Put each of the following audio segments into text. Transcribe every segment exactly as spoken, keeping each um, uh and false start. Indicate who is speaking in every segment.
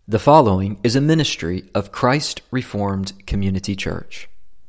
Speaker 1: The following is a ministry of Christ Reformed Community Church.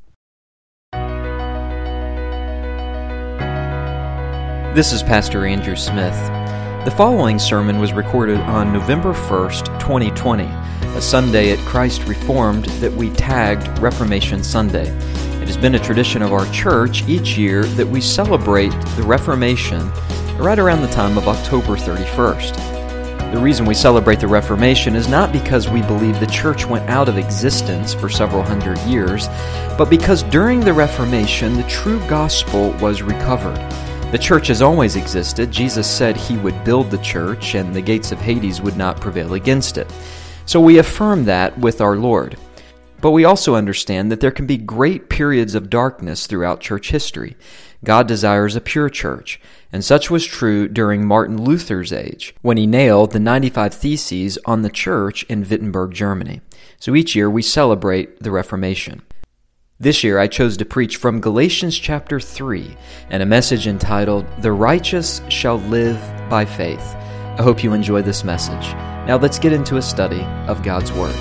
Speaker 1: This is Pastor Andrew Smith. The following sermon was recorded on November first, twenty twenty, a Sunday at Christ Reformed that we tagged Reformation Sunday. It has been a tradition of our church each year that we celebrate the Reformation right around the time of October thirty-first. The reason we celebrate the Reformation is not because we believe the church went out of existence for several hundred years, but because during the Reformation, the true gospel was recovered. The church has always existed. Jesus said he would build the church, and the gates of Hades would not prevail against it. So we affirm that with our Lord. But we also understand that there can be great periods of darkness throughout church history. God desires a pure church, and such was true during Martin Luther's age, when he nailed the ninety-five Theses on the church in Wittenberg, Germany. So each year we celebrate the Reformation. This year I chose to preach from Galatians chapter three, and a message entitled, "The Righteous Shall Live by Faith." I hope you enjoy this message. Now let's get into a study of God's Word.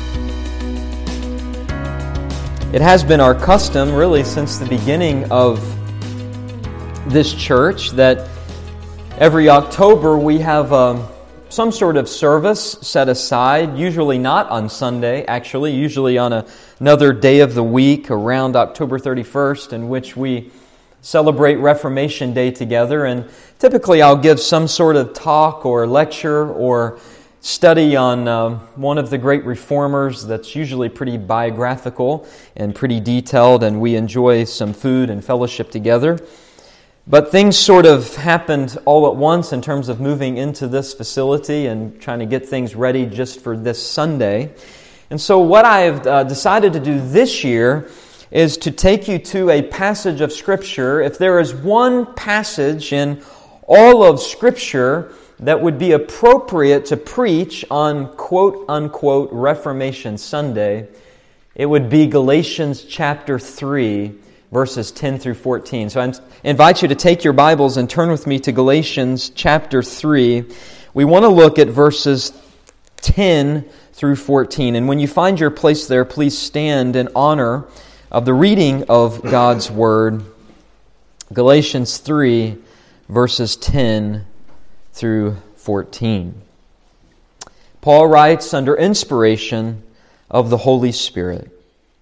Speaker 1: It has been our custom, really, since the beginning of this church, that every October we have um, some sort of service set aside, usually not on Sunday, actually, usually on a, another day of the week around October thirty-first, in which we celebrate Reformation Day together. And typically I'll give some sort of talk or lecture or study on um, one of the great reformers that's usually pretty biographical and pretty detailed, and we enjoy some food and fellowship together. But things sort of happened all at once in terms of moving into this facility and trying to get things ready just for this Sunday. And so what I have uh, decided to do this year is to take you to a passage of Scripture. If there is one passage in all of Scripture that would be appropriate to preach on quote-unquote Reformation Sunday, it would be Galatians chapter three, verses ten through fourteen. So I invite you to take your Bibles and turn with me to Galatians chapter three. We want to look at verses ten through fourteen. And when you find your place there, please stand in honor of the reading of God's Word. Galatians three, verses ten through fourteen. Paul writes under inspiration of the Holy Spirit,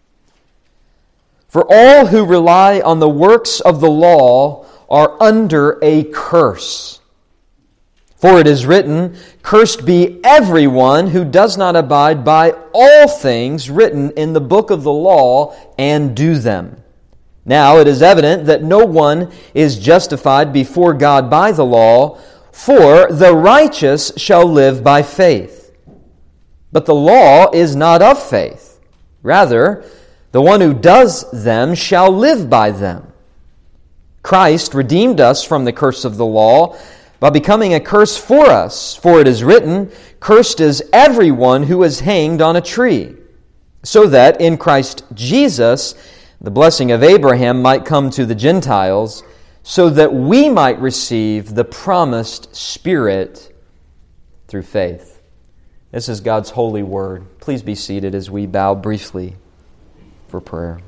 Speaker 1: "For all who rely on the works of the law are under a curse. For it is written, 'Cursed be everyone who does not abide by all things written in the book of the law and do them.' Now it is evident that no one is justified before God by the law, for the righteous shall live by faith. But the law is not of faith. Rather, the one who does them shall live by them. Christ redeemed us from the curse of the law by becoming a curse for us. For it is written, 'Cursed is everyone who is hanged on a tree,' so that in Christ Jesus the blessing of Abraham might come to the Gentiles, so that we might receive the promised Spirit through faith." This is God's holy word. Please be seated as we bow briefly for prayer.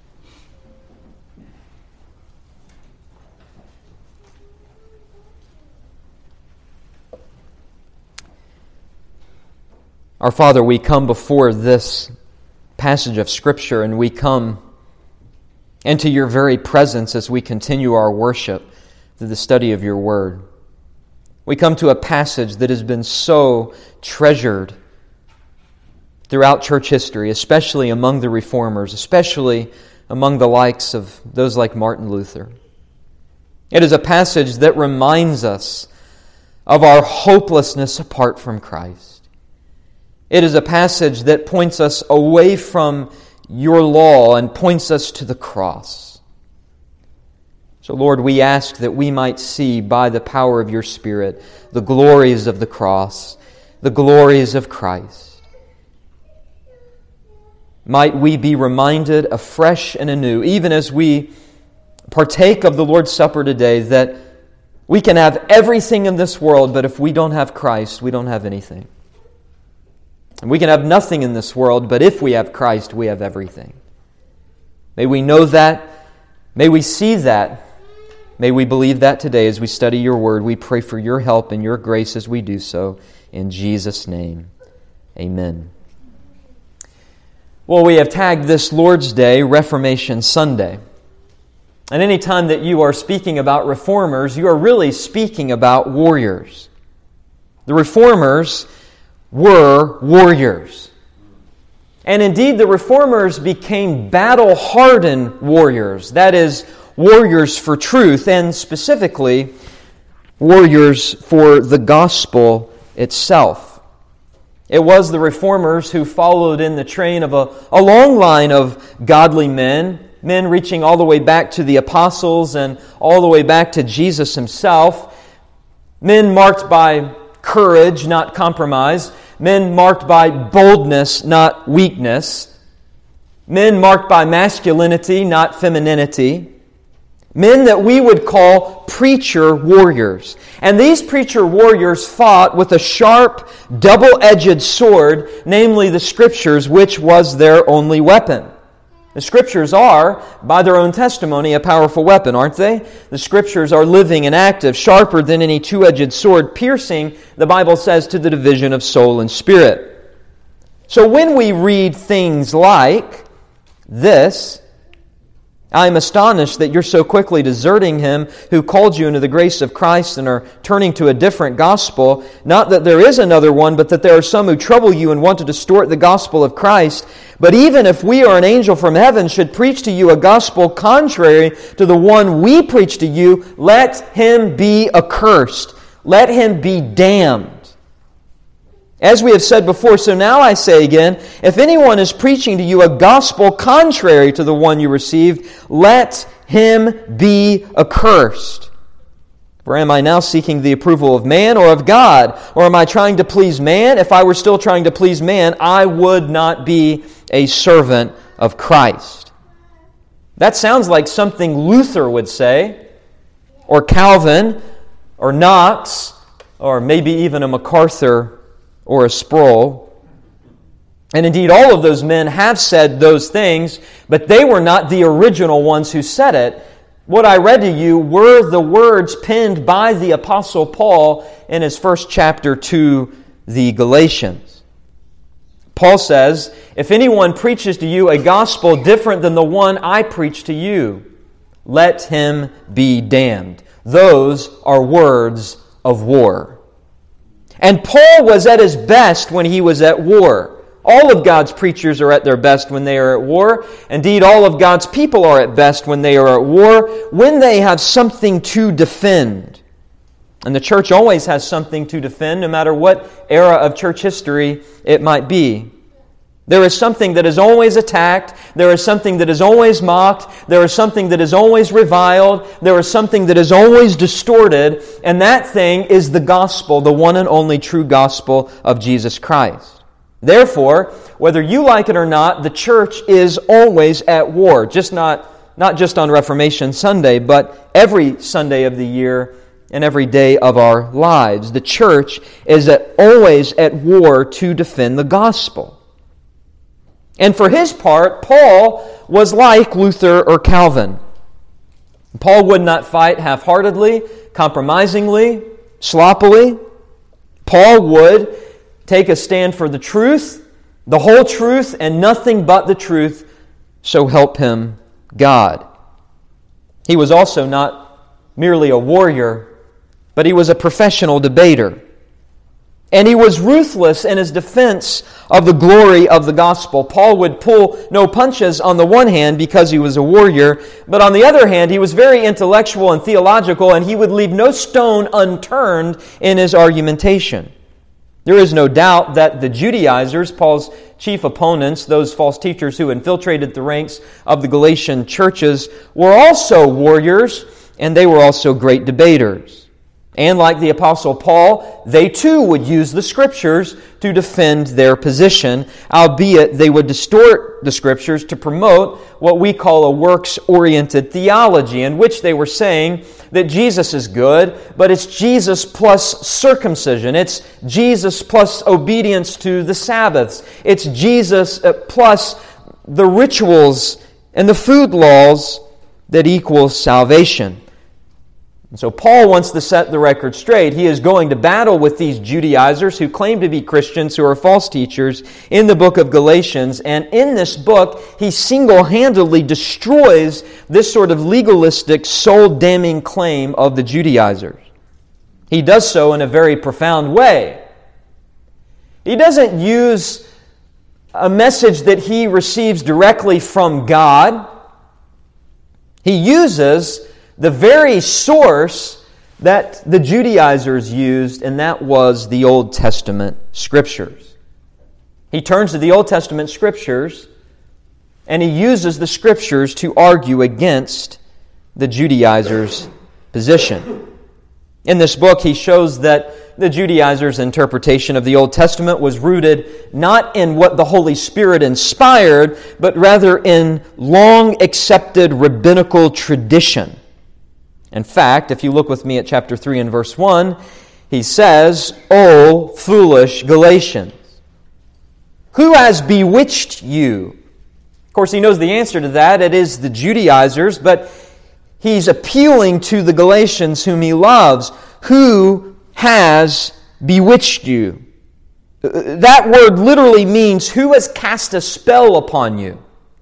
Speaker 1: Our Father, we come before this passage of Scripture, and we come into your very presence as we continue our worship through the study of your word. We come to a passage that has been so treasured throughout church history, especially among the reformers, especially among the likes of those like Martin Luther. It is a passage that reminds us of our hopelessness apart from Christ. It is a passage that points us away from your law and points us to the cross. So, Lord, we ask that we might see by the power of your Spirit the glories of the cross, the glories of Christ. Might we be reminded afresh and anew, even as we partake of the Lord's Supper today, that we can have everything in this world, but if we don't have Christ, we don't have anything. And we can have nothing in this world, but if we have Christ, we have everything. May we know that. May we see that. May we believe that today as we study your word. We pray for your help and your grace as we do so. In Jesus' name, amen. Well, we have tagged this Lord's Day Reformation Sunday. And any time that you are speaking about reformers, you are really speaking about warriors. The reformers were warriors. And indeed, the reformers became battle-hardened warriors. That is, warriors for truth, and specifically, warriors for the gospel itself. It was the reformers who followed in the train of a, a long line of godly men, men reaching all the way back to the apostles and all the way back to Jesus himself, men marked by courage, not compromise, men marked by boldness, not weakness, men marked by masculinity, not femininity, men that we would call preacher warriors. And these preacher warriors fought with a sharp, double-edged sword, namely the Scriptures, which was their only weapon. The Scriptures are, by their own testimony, a powerful weapon, aren't they? The Scriptures are living and active, sharper than any two-edged sword, piercing, the Bible says, to the division of soul and spirit. So when we read things like this, I am astonished that you're so quickly deserting Him who called you into the grace of Christ and are turning to a different gospel. Not that there is another one, but that there are some who trouble you and want to distort the gospel of Christ. But even if we or an angel from heaven should preach to you a gospel contrary to the one we preach to you, let him be accursed. Let him be damned. As we have said before, so now I say again, if anyone is preaching to you a gospel contrary to the one you received, let him be accursed. For am I now seeking the approval of man or of God? Or am I trying to please man? If I were still trying to please man, I would not be a servant of Christ. That sounds like something Luther would say, or Calvin, or Knox, or maybe even a MacArthur or a Sproul. And indeed, all of those men have said those things, but they were not the original ones who said it. What I read to you were the words penned by the Apostle Paul in his first chapter to the Galatians. Paul says, if anyone preaches to you a gospel different than the one I preach to you, let him be damned. Those are words of war. And Paul was at his best when he was at war. All of God's preachers are at their best when they are at war. Indeed, all of God's people are at best when they are at war, when they have something to defend. And the church always has something to defend, no matter what era of church history it might be. There is something that is always attacked. There is something that is always mocked. There is something that is always reviled. There is something that is always distorted. And that thing is the gospel, the one and only true gospel of Jesus Christ. Therefore, whether you like it or not, the church is always at war. Just not, not just on Reformation Sunday, but every Sunday of the year and every day of our lives. The church is at, always at war to defend the gospel. And for his part, Paul was like Luther or Calvin. Paul would not fight half-heartedly, compromisingly, sloppily. Paul would take a stand for the truth, the whole truth, and nothing but the truth, so help him God. He was also not merely a warrior, but he was a professional debater. And he was ruthless in his defense of the glory of the gospel. Paul would pull no punches on the one hand because he was a warrior, but on the other hand, he was very intellectual and theological, and he would leave no stone unturned in his argumentation. There is no doubt that the Judaizers, Paul's chief opponents, those false teachers who infiltrated the ranks of the Galatian churches, were also warriors, and they were also great debaters. And like the Apostle Paul, they too would use the Scriptures to defend their position, albeit they would distort the Scriptures to promote what we call a works-oriented theology, in which they were saying that Jesus is good, but it's Jesus plus circumcision. It's Jesus plus obedience to the Sabbaths. It's Jesus plus the rituals and the food laws that equal salvation. And so Paul wants to set the record straight. He is going to battle with these Judaizers who claim to be Christians, who are false teachers, in the book of Galatians. And in this book, he single-handedly destroys this sort of legalistic, soul-damning claim of the Judaizers. He does so in a very profound way. He doesn't use a message that he receives directly from God. He uses the very source that the Judaizers used, and that was the Old Testament Scriptures. He turns to the Old Testament Scriptures, and he uses the Scriptures to argue against the Judaizers' position. In this book, he shows that the Judaizers' interpretation of the Old Testament was rooted not in what the Holy Spirit inspired, but rather in long-accepted rabbinical tradition. In fact, if you look with me at chapter three and verse one, he says, "O foolish Galatians, who has bewitched you?" Of course, he knows the answer to that. It is the Judaizers, but he's appealing to the Galatians whom he loves. Who has bewitched you? That word literally means, who has cast a spell upon you?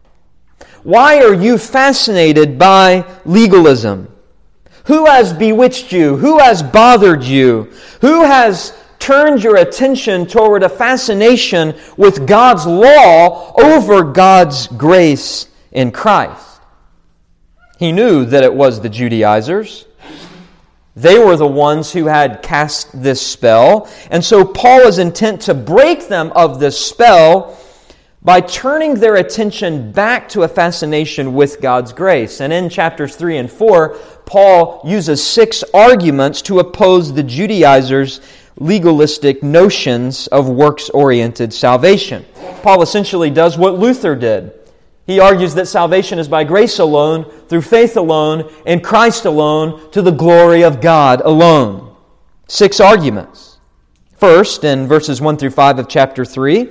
Speaker 1: Why are you fascinated by legalism? Who has bewitched you? Who has bothered you? Who has turned your attention toward a fascination with God's law over God's grace in Christ? He knew that it was the Judaizers. They were the ones who had cast this spell. And so Paul is intent to break them of this spell by turning their attention back to a fascination with God's grace. And in chapters three and four, Paul uses six arguments to oppose the Judaizers' legalistic notions of works-oriented salvation. Paul essentially does what Luther did. He argues that salvation is by grace alone, through faith alone, in Christ alone, to the glory of God alone. Six arguments. First, in verses one through five of chapter three,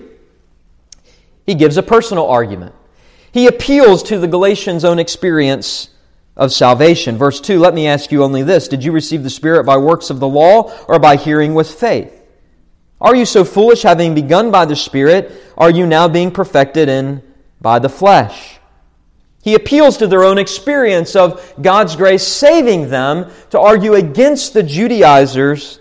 Speaker 1: he gives a personal argument. He appeals to the Galatians' own experience of salvation. Verse two, "Let me ask you only this, did you receive the Spirit by works of the law or by hearing with faith? Are you so foolish, having begun by the Spirit, are you now being perfected in by the flesh?" He appeals to their own experience of God's grace saving them to argue against the Judaizers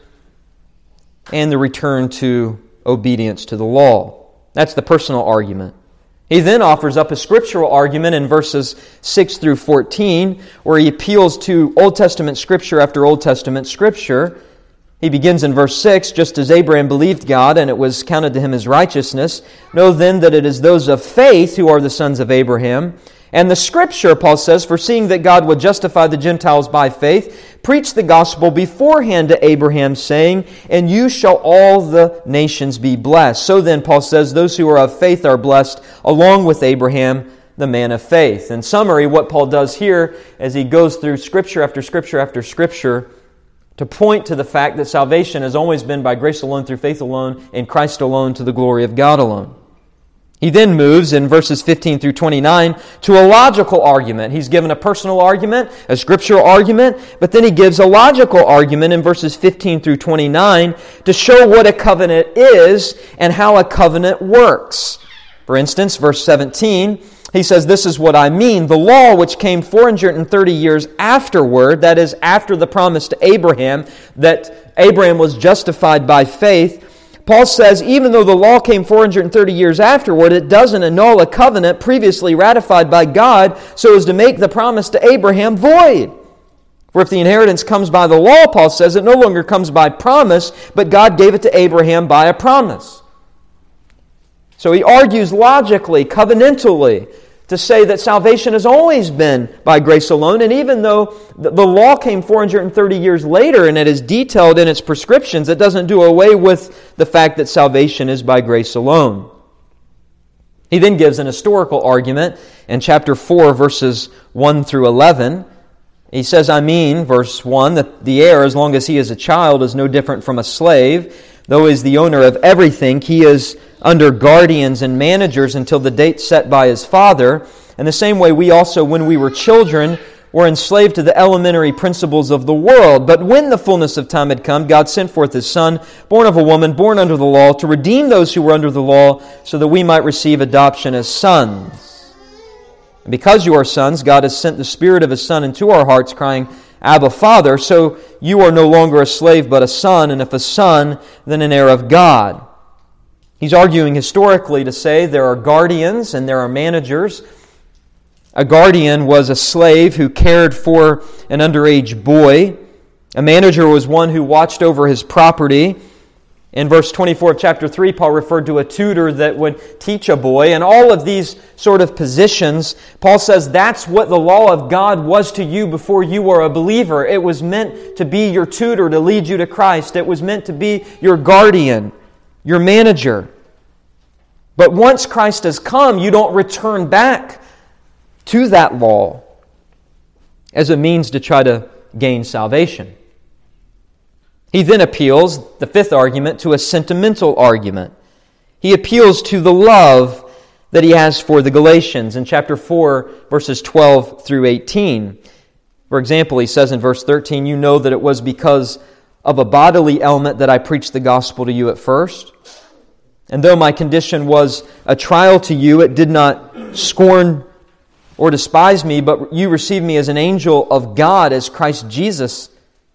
Speaker 1: and the return to obedience to the law. That's the personal argument. He then offers up a scriptural argument in verses six through fourteen, where he appeals to Old Testament Scripture after Old Testament Scripture. He begins in verse six, "Just as Abraham believed God, and it was counted to him as righteousness, know then that it is those of faith who are the sons of Abraham. And the Scripture," Paul says, "foreseeing that God would justify the Gentiles by faith, preached the gospel beforehand to Abraham, saying, 'And you shall all the nations be blessed.' So then," Paul says, "those who are of faith are blessed, along with Abraham, the man of faith." In summary, what Paul does here, as he goes through Scripture after Scripture after Scripture, to point to the fact that salvation has always been by grace alone, through faith alone, in Christ alone, to the glory of God alone. He then moves in verses fifteen through twenty-nine to a logical argument. He's given a personal argument, a scriptural argument, but then he gives a logical argument in verses fifteen through twenty-nine to show what a covenant is and how a covenant works. For instance, verse seventeen, he says, "This is what I mean. The law which came four hundred thirty years afterward," that is, after the promise to Abraham, that Abraham was justified by faith, Paul says, even though the law came four hundred thirty years afterward, it doesn't annul a covenant previously ratified by God so as to make the promise to Abraham void. For if the inheritance comes by the law, Paul says, it no longer comes by promise, but God gave it to Abraham by a promise. So he argues logically, covenantally, to say that salvation has always been by grace alone. And even though the law came four hundred thirty years later and it is detailed in its prescriptions, it doesn't do away with the fact that salvation is by grace alone. He then gives an historical argument in chapter four, verses one through eleven. He says, I mean, verse one, that the heir, as long as he is a child, is no different from a slave. Though he is the owner of everything, he is under guardians and managers until the date set by his father. In the same way, we also, when we were children, were enslaved to the elementary principles of the world. But when the fullness of time had come, God sent forth His Son, born of a woman, born under the law, to redeem those who were under the law, so that we might receive adoption as sons. And because you are sons, God has sent the Spirit of His Son into our hearts, crying, Abba, Father. So you are no longer a slave, but a son, and if a son, then an heir of God. He's arguing historically to say there are guardians and there are managers. A guardian was a slave who cared for an underage boy. A manager was one who watched over his property. In verse twenty-four of chapter three, Paul referred to a tutor that would teach a boy. And all of these sort of positions, Paul says that's what the law of God was to you before you were a believer. It was meant to be your tutor, to lead you to Christ. It was meant to be your guardian, your manager. But once Christ has come, you don't return back to that law as a means to try to gain salvation. He then appeals, the fifth argument, to a sentimental argument. He appeals to the love that he has for the Galatians in chapter four, verses twelve through eighteen. For example, he says in verse thirteen, you know that it was because of a bodily ailment that I preached the gospel to you at first. And though my condition was a trial to you, it did not scorn or despise me, but you received me as an angel of God, as Christ Jesus.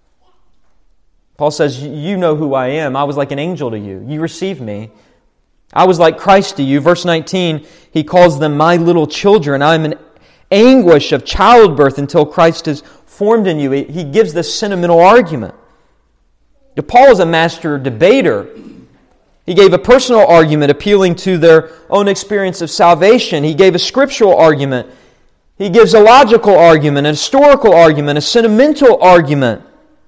Speaker 1: Paul says, you know who I am. I was like an angel to you. You received me. I was like Christ to you. Verse nineteen, he calls them my little children. I am in anguish of childbirth until Christ is formed in you. He gives this sentimental argument. Paul is a master debater. He gave a personal argument appealing to their own experience of salvation. He gave a scriptural argument. He gives a logical argument, a historical argument, a sentimental argument.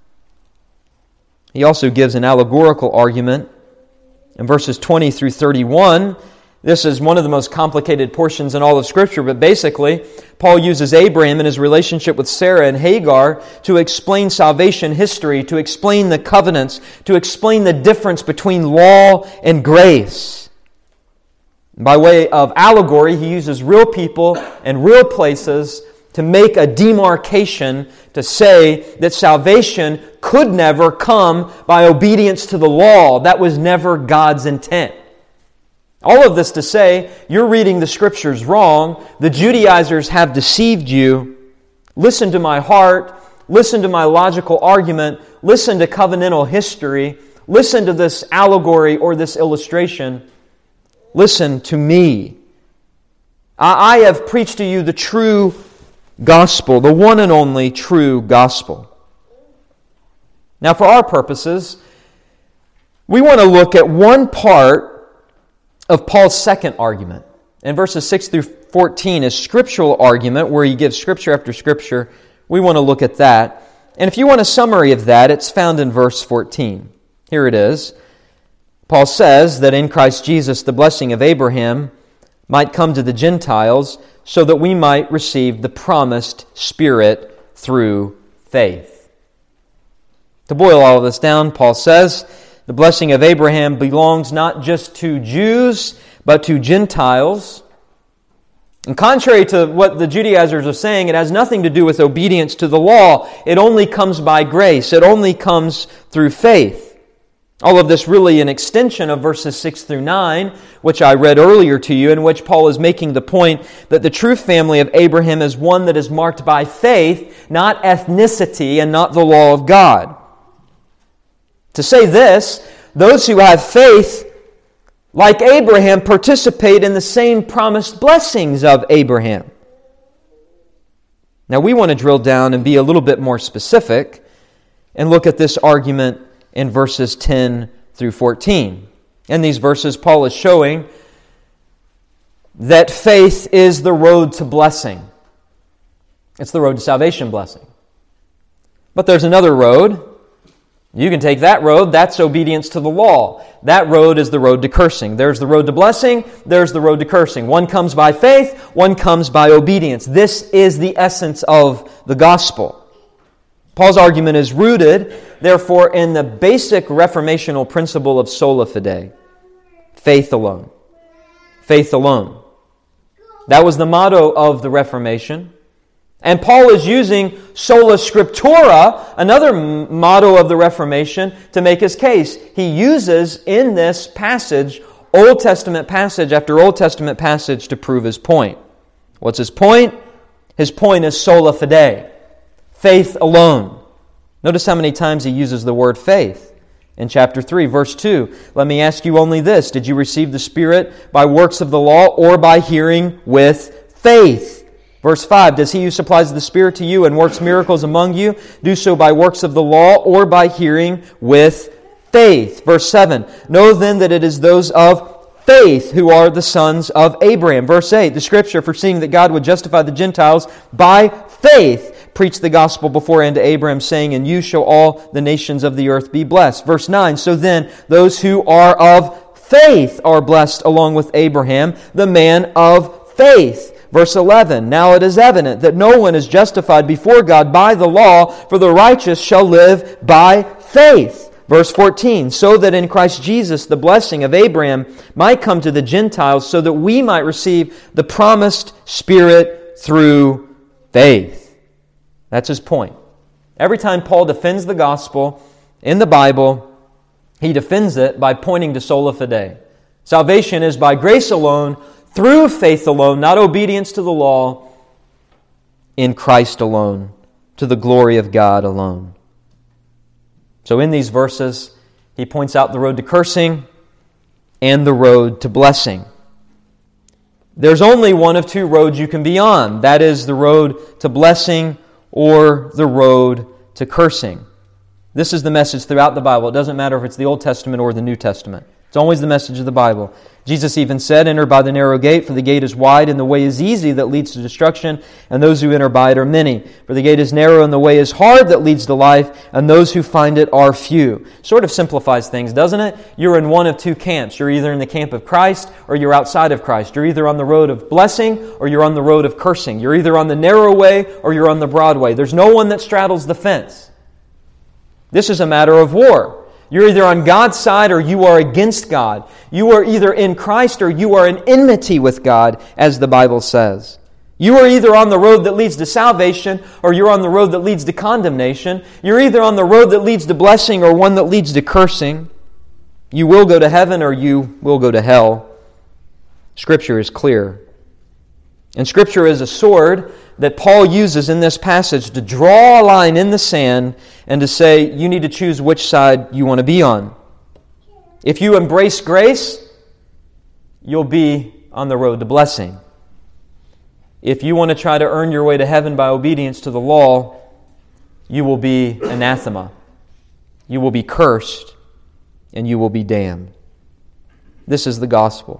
Speaker 1: He also gives an allegorical argument. In verses twenty through thirty-one, this is one of the most complicated portions in all of Scripture, but basically, Paul uses Abraham and his relationship with Sarah and Hagar to explain salvation history, to explain the covenants, to explain the difference between law and grace. By way of allegory, he uses real people and real places to make a demarcation to say that salvation could never come by obedience to the law. That was never God's intent. All of this to say, you're reading the Scriptures wrong. The Judaizers have deceived you. Listen to my heart. Listen to my logical argument. Listen to covenantal history. Listen to this allegory or this illustration. Listen to me. I have preached to you the true gospel, the one and only true gospel. Now, for our purposes, we want to look at one part of Paul's second argument. In verses six through fourteen is scriptural argument, where he gives scripture after scripture. We want to look at that. And if you want a summary of that, it's found in verse fourteen. Here it is. Paul says that in Christ Jesus the blessing of Abraham might come to the Gentiles so that we might receive the promised Spirit through faith. To boil all of this down, Paul says, the blessing of Abraham belongs not just to Jews, but to Gentiles. And contrary to what the Judaizers are saying, it has nothing to do with obedience to the law. It only comes by grace. It only comes through faith. All of this really an extension of verses six through nine, which I read earlier to you, in which Paul is making the point that the true family of Abraham is one that is marked by faith, not ethnicity, and not the law of God. To say this, those who have faith, like Abraham, participate in the same promised blessings of Abraham. Now we want to drill down and be a little bit more specific and look at this argument in verses ten through fourteen. In these verses, Paul is showing that faith is the road to blessing. It's the road to salvation blessing. But there's another road. You can take that road. That's obedience to the law. That road is the road to cursing. There's the road to blessing. There's the road to cursing. One comes by faith. One comes by obedience. This is the essence of the gospel. Paul's argument is rooted, therefore, in the basic reformational principle of sola fide. Faith alone. Faith alone. That was the motto of the Reformation. And Paul is using sola scriptura, another motto of the Reformation, to make his case. He uses in this passage, Old Testament passage after Old Testament passage, to prove his point. What's his point? His point is sola fide, faith alone. Notice how many times he uses the word faith. In chapter three, verse two, let me ask you only this: did you receive the Spirit by works of the law or by hearing with faith? Verse five, does he who supplies the Spirit to you and works miracles among you do so by works of the law or by hearing with faith? Verse seven, know then that it is those of faith who are the sons of Abraham. Verse eight, the Scripture, foreseeing that God would justify the Gentiles by faith, preached the gospel beforehand to Abraham, saying, in you shall all the nations of the earth be blessed. Verse nine, so then those who are of faith are blessed along with Abraham, the man of faith. Verse eleven, now it is evident that no one is justified before God by the law, for the righteous shall live by faith. Verse fourteen, so that in Christ Jesus the blessing of Abraham might come to the Gentiles, so that we might receive the promised Spirit through faith. That's his point. Every time Paul defends the gospel in the Bible, he defends it by pointing to sola fide. Salvation is by grace alone, through faith alone, not obedience to the law, in Christ alone, to the glory of God alone. So in these verses, he points out the road to cursing and the road to blessing. There's only one of two roads you can be on. That is the road to blessing or the road to cursing. This is the message throughout the Bible. It doesn't matter if it's the Old Testament or the New Testament. It's always the message of the Bible. Jesus even said, enter by the narrow gate, for the gate is wide and the way is easy that leads to destruction, and those who enter by it are many. For the gate is narrow and the way is hard that leads to life, and those who find it are few. Sort of simplifies things, doesn't it? You're in one of two camps. You're either in the camp of Christ or you're outside of Christ. You're either on the road of blessing or you're on the road of cursing. You're either on the narrow way or you're on the broad way. There's no one that straddles the fence. This is a matter of war. You're either on God's side or you are against God. You are either in Christ or you are in enmity with God, as the Bible says. You are either on the road that leads to salvation or you're on the road that leads to condemnation. You're either on the road that leads to blessing or one that leads to cursing. You will go to heaven or you will go to hell. Scripture is clear. And Scripture is a sword that Paul uses in this passage to draw a line in the sand and to say, you need to choose which side you want to be on. If you embrace grace, you'll be on the road to blessing. If you want to try to earn your way to heaven by obedience to the law, you will be anathema. You will be cursed, and you will be damned. This is the gospel.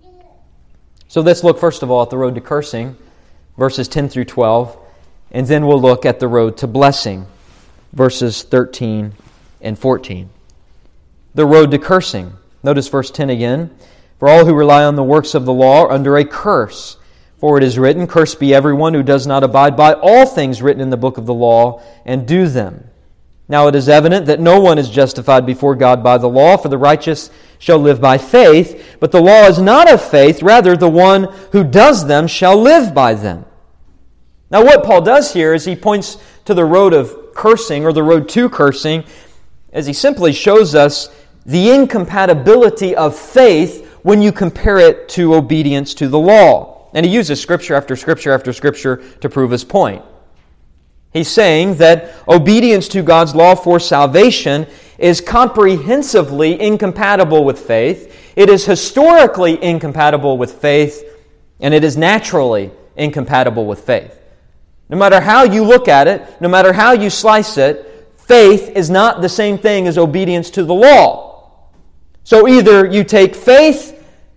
Speaker 1: So let's look first of all at the road to cursing, verses ten through twelve, and then we'll look at the road to blessing, verses thirteen and fourteen. The road to cursing. Notice verse ten again. For all who rely on the works of the law are under a curse. For it is written, cursed be everyone who does not abide by all things written in the book of the law and do them. Now it is evident that no one is justified before God by the law, for the righteous shall live by faith. But the law is not of faith, rather the one who does them shall live by them. Now what Paul does here is he points to the road of cursing, or the road to cursing, as he simply shows us the incompatibility of faith when you compare it to obedience to the law. And he uses scripture after scripture after scripture to prove his point. He's saying that obedience to God's law for salvation is comprehensively incompatible with faith. It is historically incompatible with faith, and it is naturally incompatible with faith. No matter how you look at it, no matter how you slice it, faith is not the same thing as obedience to the law. So either you take faith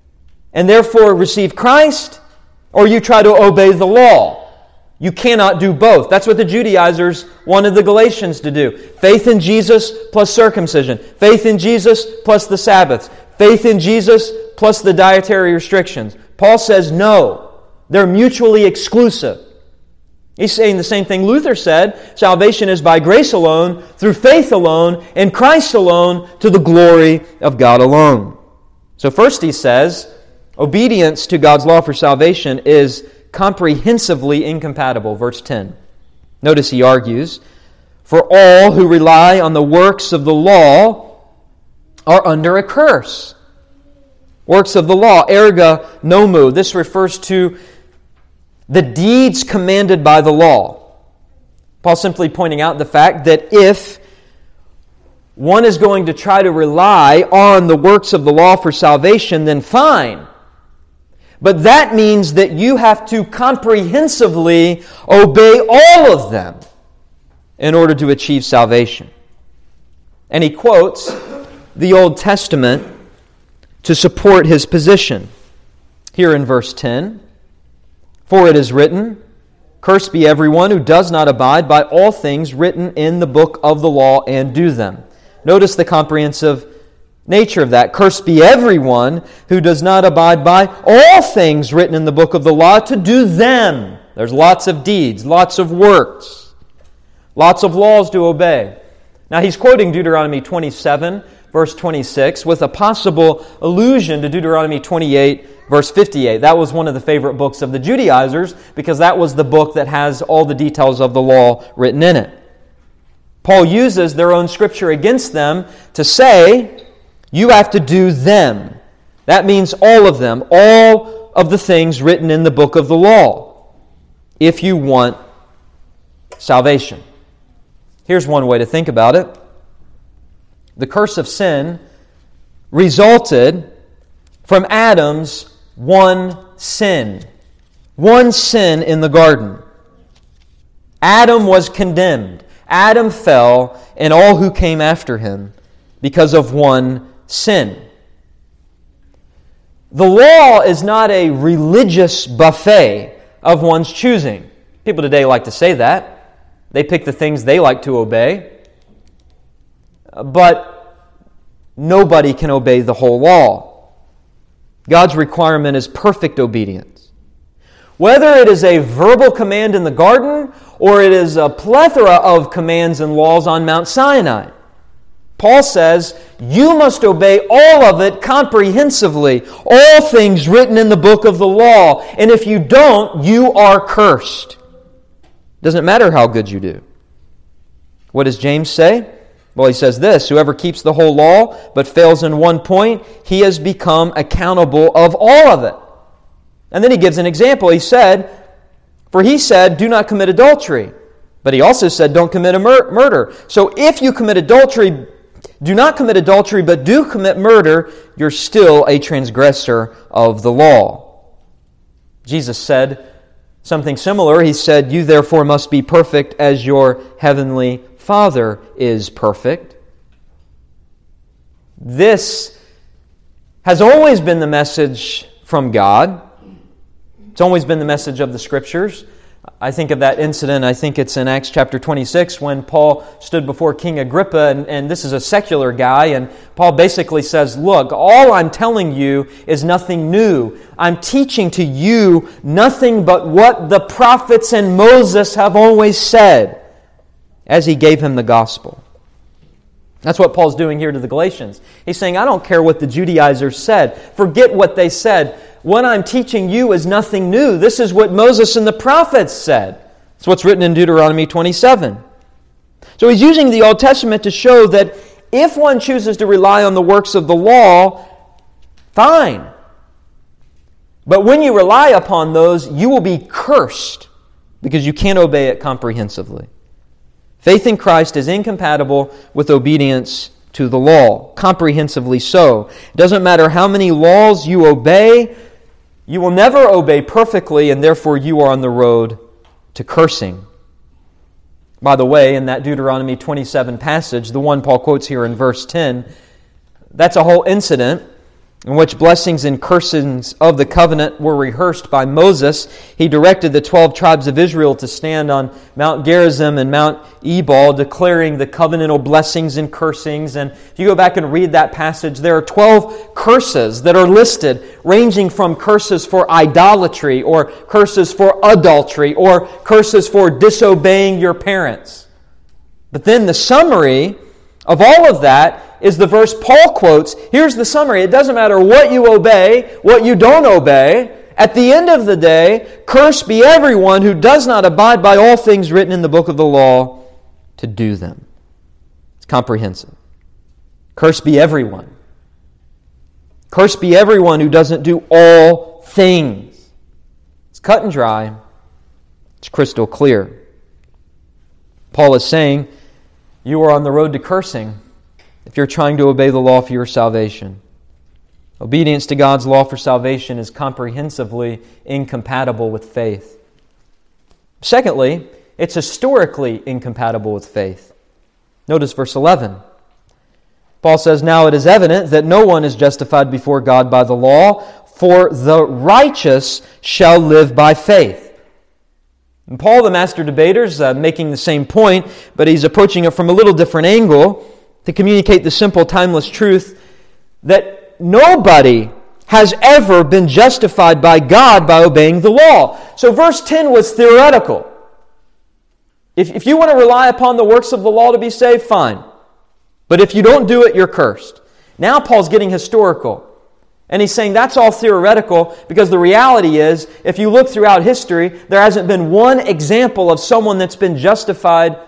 Speaker 1: and therefore receive Christ, or you try to obey the law. You cannot do both. That's what the Judaizers wanted the Galatians to do. Faith in Jesus plus circumcision. Faith in Jesus plus the Sabbaths. Faith in Jesus plus the dietary restrictions. Paul says no. They're mutually exclusive. He's saying the same thing Luther said. Salvation is by grace alone, through faith alone, in Christ alone, to the glory of God alone. So first he says, obedience to God's law for salvation is comprehensively incompatible. Verse ten. Notice he argues, for all who rely on the works of the law are under a curse. Works of the law, erga nomu. This refers to the deeds commanded by the law. Paul's simply pointing out the fact that if one is going to try to rely on the works of the law for salvation, then fine. But that means that you have to comprehensively obey all of them in order to achieve salvation. And he quotes the Old Testament to support his position. Here in verse ten, for it is written, cursed be everyone who does not abide by all things written in the book of the law and do them. Notice the comprehensive nature of that. Cursed be everyone who does not abide by all things written in the book of the law to do them. There's lots of deeds, lots of works, lots of laws to obey. Now he's quoting Deuteronomy twenty-seven, verse twenty-six, with a possible allusion to Deuteronomy twenty-eight, verse fifty-eight. That was one of the favorite books of the Judaizers because that was the book that has all the details of the law written in it. Paul uses their own scripture against them to say, you have to do them. That means all of them, all of the things written in the book of the law, if you want salvation. Here's one way to think about it. The curse of sin resulted from Adam's one sin. One sin in the garden. Adam was condemned. Adam fell, and all who came after him because of one sin. The law is not a religious buffet of one's choosing. People today like to say that. They pick the things they like to obey. But nobody can obey the whole law. God's requirement is perfect obedience. Whether it is a verbal command in the garden or it is a plethora of commands and laws on Mount Sinai, Paul says, you must obey all of it comprehensively, all things written in the book of the law. And if you don't, you are cursed. Doesn't matter how good you do. What does James say? Well, he says this, whoever keeps the whole law but fails in one point, he has become accountable of all of it. And then he gives an example. He said, for he said, do not commit adultery. But he also said, don't commit a mur- murder. So if you commit adultery, do not commit adultery, but do commit murder, you're still a transgressor of the law. Jesus said something similar. He said, you therefore must be perfect as your heavenly Father is perfect. This has always been the message from God. It's always been the message of the Scriptures. I think of that incident, I think it's in Acts chapter twenty-six, when Paul stood before King Agrippa, and, and this is a secular guy, and Paul basically says, look, all I'm telling you is nothing new. I'm teaching to you nothing but what the prophets and Moses have always said, as he gave him the gospel. That's what Paul's doing here to the Galatians. He's saying, I don't care what the Judaizers said. Forget what they said. What I'm teaching you is nothing new. This is what Moses and the prophets said. It's what's written in Deuteronomy twenty-seven. So he's using the Old Testament to show that if one chooses to rely on the works of the law, fine. But when you rely upon those, you will be cursed because you can't obey it comprehensively. Faith in Christ is incompatible with obedience to the law, comprehensively so. It doesn't matter how many laws you obey, you will never obey perfectly, and therefore you are on the road to cursing. By the way, in that Deuteronomy twenty-seven passage, the one Paul quotes here in verse ten, that's a whole incident in which blessings and cursings of the covenant were rehearsed by Moses. He directed the twelve tribes of Israel to stand on Mount Gerizim and Mount Ebal, declaring the covenantal blessings and cursings. And if you go back and read that passage, there are twelve curses that are listed, ranging from curses for idolatry, or curses for adultery, or curses for disobeying your parents. But then the summary of all of that is the verse Paul quotes. Here's the summary. It doesn't matter what you obey, what you don't obey. At the end of the day, cursed be everyone who does not abide by all things written in the book of the law to do them. It's comprehensive. Cursed be everyone. Cursed be everyone who doesn't do all things. It's cut and dry. It's crystal clear. Paul is saying, you are on the road to cursing if you're trying to obey the law for your salvation. Obedience to God's law for salvation is comprehensively incompatible with faith. Secondly, it's historically incompatible with faith. Notice verse eleven. Paul says, now it is evident that no one is justified before God by the law, for the righteous shall live by faith. And Paul, the master debater, is uh, making the same point, but he's approaching it from a little different angle to communicate the simple, timeless truth that nobody has ever been justified by God by obeying the law. So verse ten was theoretical. If, if you want to rely upon the works of the law to be saved, fine. But if you don't do it, you're cursed. Now Paul's getting historical. And he's saying that's all theoretical because the reality is, if you look throughout history, there hasn't been one example of someone that's been justified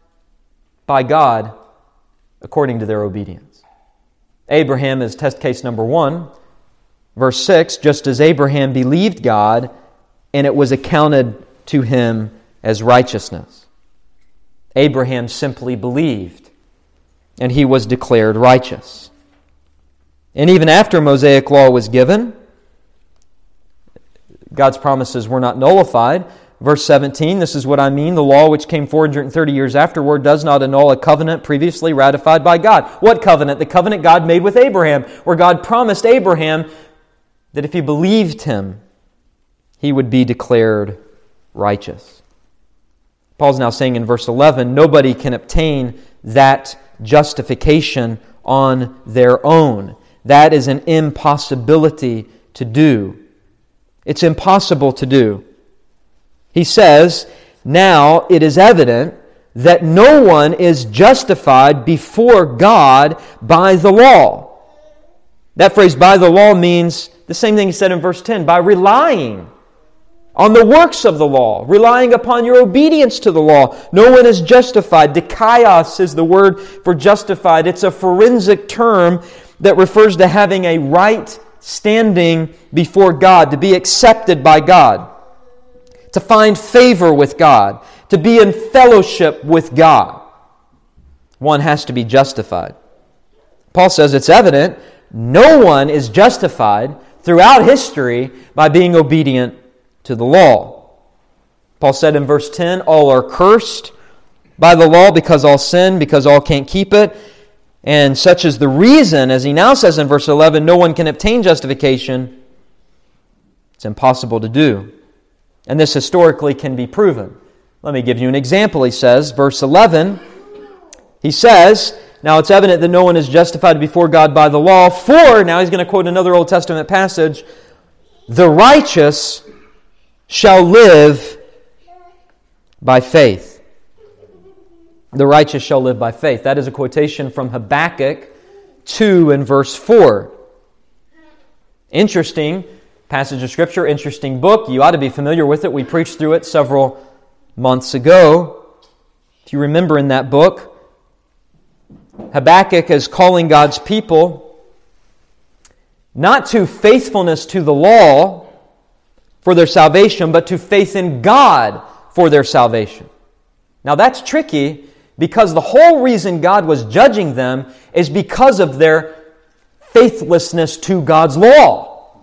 Speaker 1: by God according to their obedience. Abraham is test case number one. Verse six, just as Abraham believed God, and it was accounted to him as righteousness. Abraham simply believed, and he was declared righteous. And even after Mosaic law was given, God's promises were not nullified. Verse seventeen, this is what I mean. The law which came four hundred thirty years afterward does not annul a covenant previously ratified by God. What covenant? The covenant God made with Abraham, where God promised Abraham that if he believed Him, he would be declared righteous. Paul's now saying in verse eleven, nobody can obtain that justification on their own. That is an impossibility to do. It's impossible to do. He says, now it is evident that no one is justified before God by the law. That phrase, by the law, means the same thing he said in verse ten, by relying on the works of the law, relying upon your obedience to the law. No one is justified. Dikaios is the word for justified. It's a forensic term that refers to having a right standing before God, to be accepted by God, to find favor with God, to be in fellowship with God. One has to be justified. Paul says it's evident no one is justified throughout history by being obedient to the law. Paul said in verse ten, all are cursed by the law because all sin, because all can't keep it. And such is the reason, as he now says in verse eleven, no one can obtain justification. It's impossible to do. And this historically can be proven. Let me give you an example, he says. Verse eleven, he says, now it's evident that no one is justified before God by the law, for, now he's going to quote another Old Testament passage, the righteous shall live by faith. The righteous shall live by faith. That is a quotation from Habakkuk two and verse four. Interesting passage of Scripture, interesting book. You ought to be familiar with it. We preached through it several months ago. If you remember in that book, Habakkuk is calling God's people not to faithfulness to the law for their salvation, but to faith in God for their salvation. Now that's tricky because the whole reason God was judging them is because of their faithlessness to God's law.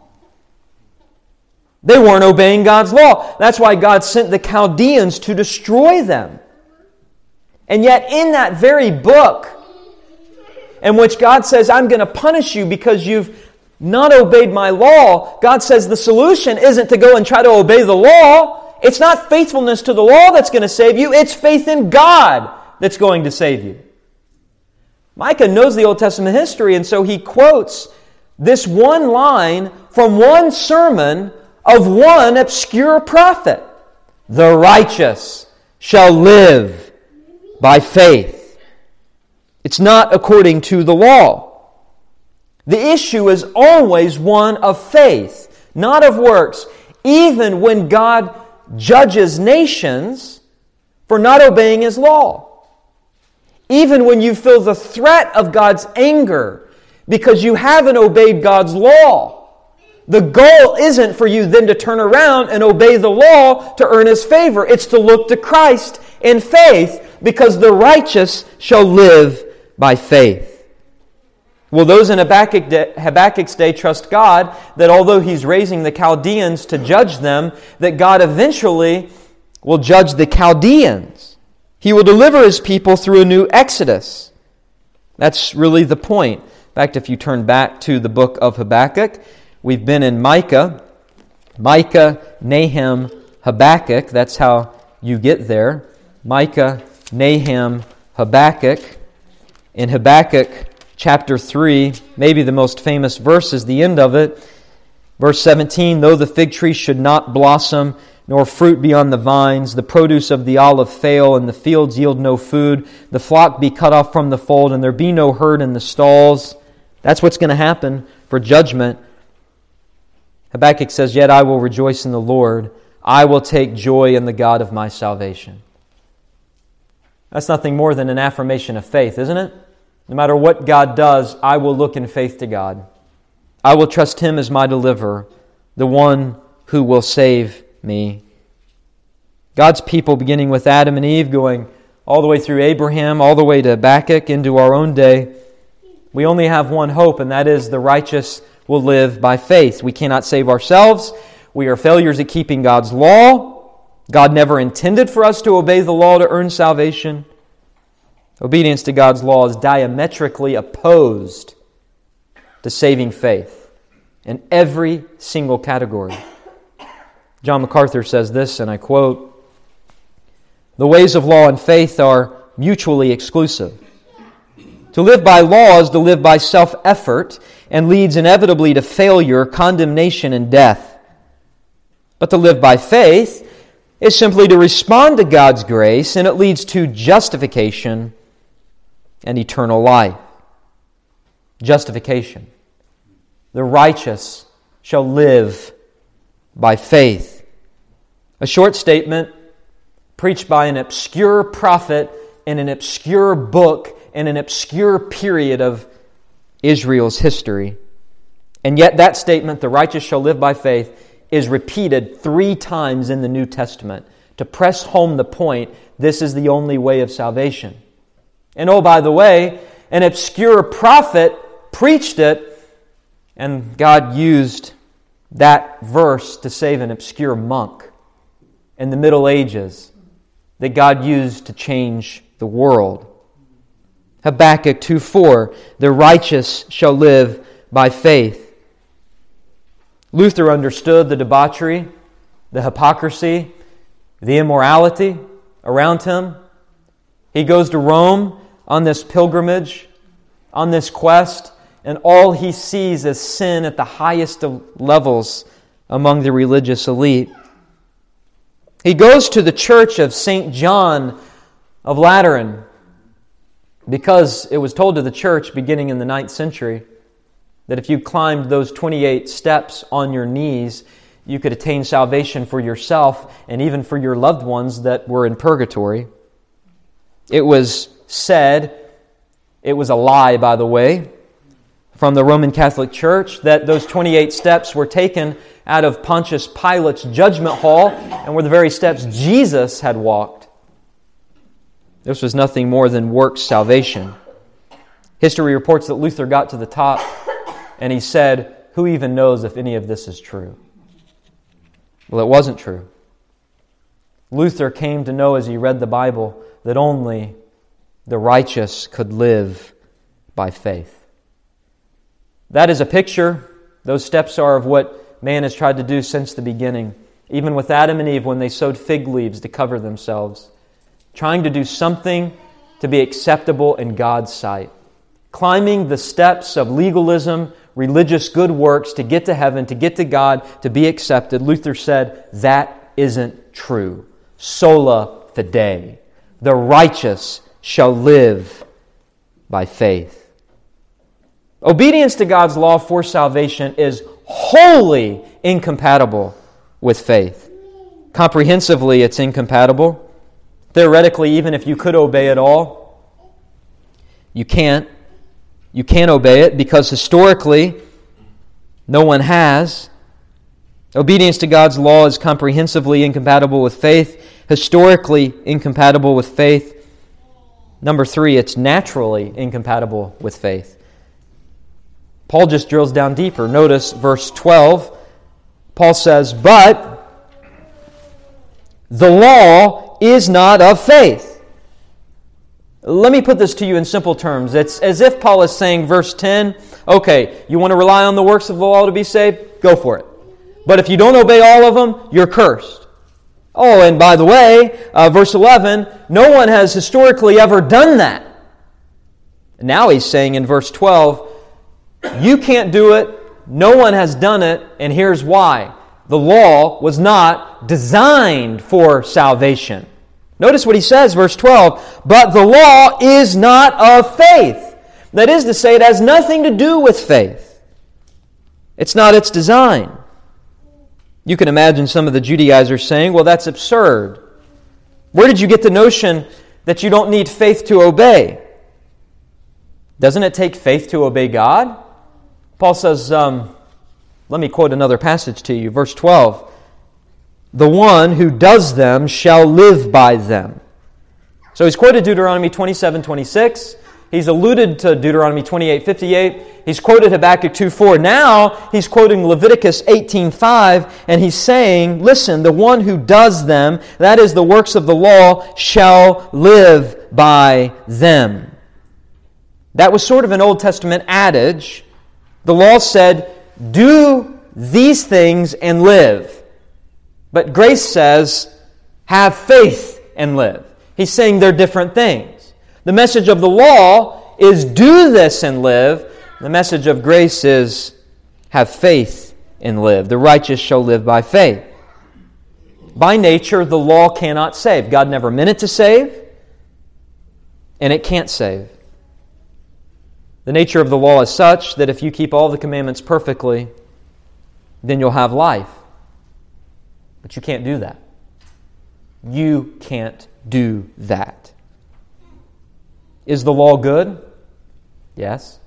Speaker 1: They weren't obeying God's law. That's why God sent the Chaldeans to destroy them. And yet in that very book in which God says, I'm going to punish you because you've not obeyed my law, God says the solution isn't to go and try to obey the law. It's not faithfulness to the law that's going to save you. It's faith in God that's going to save you. Micah knows the Old Testament history, and so he quotes this one line from one sermon of one obscure prophet. The righteous shall live by faith. It's not according to the law. The issue is always one of faith, not of works. Even when God judges nations for not obeying His law. Even when you feel the threat of God's anger because you haven't obeyed God's law. The goal isn't for you then to turn around and obey the law to earn His favor. It's to look to Christ in faith, because the righteous shall live by faith. Will those in Habakkuk day, Habakkuk's day trust God that although He's raising the Chaldeans to judge them, that God eventually will judge the Chaldeans? He will deliver His people through a new Exodus. That's really the point. In fact, if you turn back to the book of Habakkuk, we've been in Micah. Micah, Nahum, Habakkuk. That's how you get there. Micah, Nahum, Habakkuk. In Habakkuk chapter three, maybe the most famous verse is the end of it. Verse seventeen, though the fig tree should not blossom, nor fruit be on the vines, the produce of the olive fail, and the fields yield no food, the flock be cut off from the fold, and there be no herd in the stalls. That's what's going to happen for judgment. Habakkuk says, yet I will rejoice in the Lord. I will take joy in the God of my salvation. That's nothing more than an affirmation of faith, isn't it? No matter what God does, I will look in faith to God. I will trust Him as my deliverer, the one who will save me. God's people, beginning with Adam and Eve, going all the way through Abraham, all the way to Habakkuk, into our own day, we only have one hope, and that is the righteous will live by faith. We cannot save ourselves. We are failures at keeping God's law. God never intended for us to obey the law to earn salvation. Obedience to God's law is diametrically opposed to saving faith in every single category. John MacArthur says this, and I quote, the ways of law and faith are mutually exclusive. To live by law is to live by self-effort and leads inevitably to failure, condemnation, and death. But to live by faith is simply to respond to God's grace, and it leads to justification and eternal life. Justification. The righteous shall live by faith. A short statement preached by an obscure prophet in an obscure book in an obscure period of Israel's history. And yet that statement, the righteous shall live by faith, is repeated three times in the New Testament to press home the point, this is the only way of salvation. And oh, by the way, an obscure prophet preached it, and God used that verse to save an obscure monk in the Middle Ages that God used to change the world. Habakkuk two four, the righteous shall live by faith. Luther understood the debauchery, the hypocrisy, the immorality around him. He goes to Rome on this pilgrimage, on this quest, and all he sees is sin at the highest of levels among the religious elite. He goes to the church of Saint John of Lateran because it was told to the church beginning in the ninth century that if you climbed those twenty-eight steps on your knees, you could attain salvation for yourself and even for your loved ones that were in purgatory. It was said, it was a lie, by the way, from the Roman Catholic Church, that those twenty-eight steps were taken out of Pontius Pilate's judgment hall and were the very steps Jesus had walked. This was nothing more than works salvation. History reports that Luther got to the top and he said, who even knows if any of this is true? Well, it wasn't true. Luther came to know as he read the Bible that only the righteous could live by faith. That is a picture Those steps are of what man has tried to do since the beginning. Even with Adam and Eve when they sewed fig leaves to cover themselves. Trying to do something to be acceptable in God's sight. Climbing the steps of legalism, religious good works to get to heaven, to get to God, to be accepted. Luther said, that isn't true. Sola fide. The righteous shall live by faith. Obedience to God's law for salvation is wholly incompatible with faith. Comprehensively, it's incompatible. Theoretically, even if you could obey it all, you can't. You can't obey it because historically, no one has. Obedience to God's law is comprehensively incompatible with faith, historically incompatible with faith. Number three, it's naturally incompatible with faith. Paul just drills down deeper. Notice verse twelve. Paul says, but the law is not of faith. Let me put this to you in simple terms. It's as if Paul is saying, verse ten, okay, you want to rely on the works of the law to be saved? Go for it. But if you don't obey all of them, you're cursed. Oh, and by the way, uh, verse eleven, no one has historically ever done that. And now he's saying in verse twelve, you can't do it, no one has done it, and here's why. The law was not designed for salvation. Notice what he says, verse twelve, but the law is not of faith. That is to say, it has nothing to do with faith. It's not its design. You can imagine some of the Judaizers saying, well, that's absurd. Where did you get the notion that you don't need faith to obey? Doesn't it take faith to obey God? Paul says, um, let me quote another passage to you, verse twelve. The one who does them shall live by them. So he's quoted Deuteronomy twenty-seven twenty-six. He's alluded to Deuteronomy twenty-eight fifty-eight. He's quoted Habakkuk two four. Now he's quoting Leviticus eighteen five, and he's saying, listen, the one who does them, that is the works of the law, shall live by them. That was sort of an Old Testament adage. The law said, do these things and live. But grace says, have faith and live. He's saying they're different things. The message of the law is do this and live. The message of grace is have faith and live. The righteous shall live by faith. By nature, the law cannot save. God never meant it to save, and it can't save. The nature of the law is such that if you keep all the commandments perfectly, then you'll have life. But you can't do that. You can't do that. Is the law good? Yes.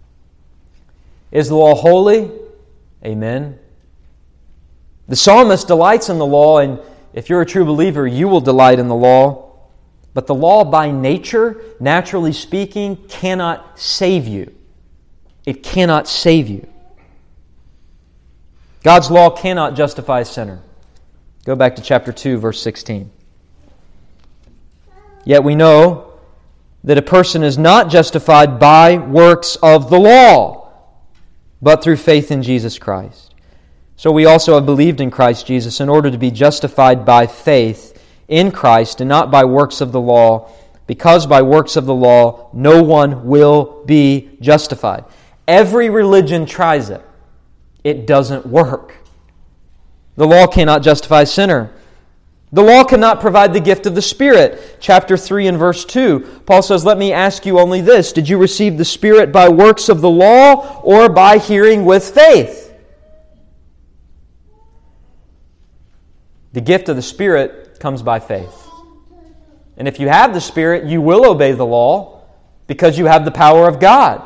Speaker 1: Is the law holy? Amen. The psalmist delights in the law, and if you're a true believer, you will delight in the law. But the law by nature, naturally speaking, cannot save you. It cannot save you. God's law cannot justify a sinner. Go back to chapter two, verse sixteen. Yet we know that a person is not justified by works of the law, but through faith in Jesus Christ. So we also have believed in Christ Jesus in order to be justified by faith in Christ and not by works of the law, because by works of the law no one will be justified. Every religion tries it. It doesn't work. The law cannot justify a sinner. The law cannot provide the gift of the Spirit. Chapter three and verse two, Paul says, let me ask you only this. Did you receive the Spirit by works of the law or by hearing with faith? The gift of the Spirit comes by faith. And if you have the Spirit, you will obey the law because you have the power of God.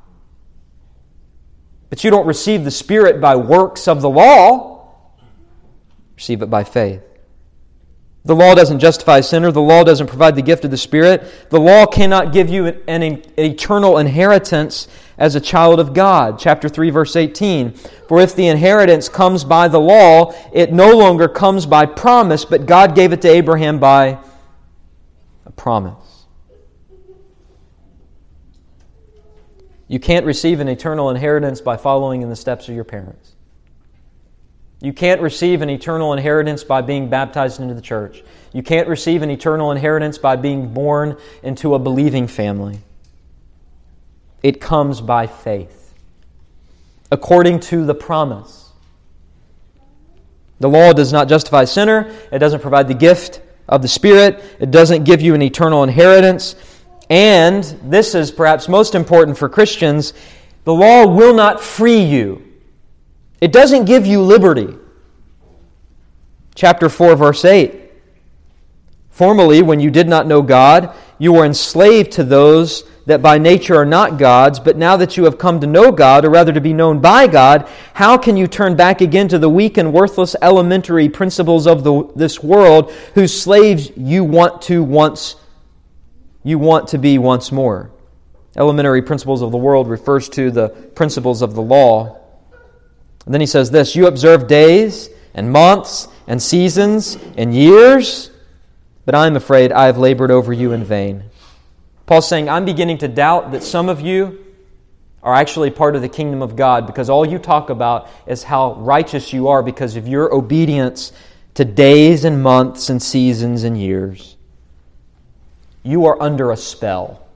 Speaker 1: But you don't receive the Spirit by works of the law. Receive it by faith. The law doesn't justify a sinner. The law doesn't provide the gift of the Spirit. The law cannot give you an, an eternal inheritance as a child of God. Chapter three, verse eighteen. For if the inheritance comes by the law, it no longer comes by promise, but God gave it to Abraham by a promise. You can't receive an eternal inheritance by following in the steps of your parents. You can't receive an eternal inheritance by being baptized into the church. You can't receive an eternal inheritance by being born into a believing family. It comes by faith, according to the promise. The law does not justify a sinner. It doesn't provide the gift of the Spirit. It doesn't give you an eternal inheritance. And, this is perhaps most important for Christians, the law will not free you. It doesn't give you liberty. Chapter four, verse eight. Formerly, when you did not know God, you were enslaved to those that by nature are not God's, but now that you have come to know God, or rather to be known by God, how can you turn back again to the weak and worthless elementary principles of the, this world, whose slaves you want to once you want to be once more? Elementary principles of the world refers to the principles of the law. And then he says this, you observe days and months and seasons and years, but I am afraid I have labored over you in vain. Paul's saying, I'm beginning to doubt that some of you are actually part of the kingdom of God, because all you talk about is how righteous you are because of your obedience to days and months and seasons and years. You are under a spell.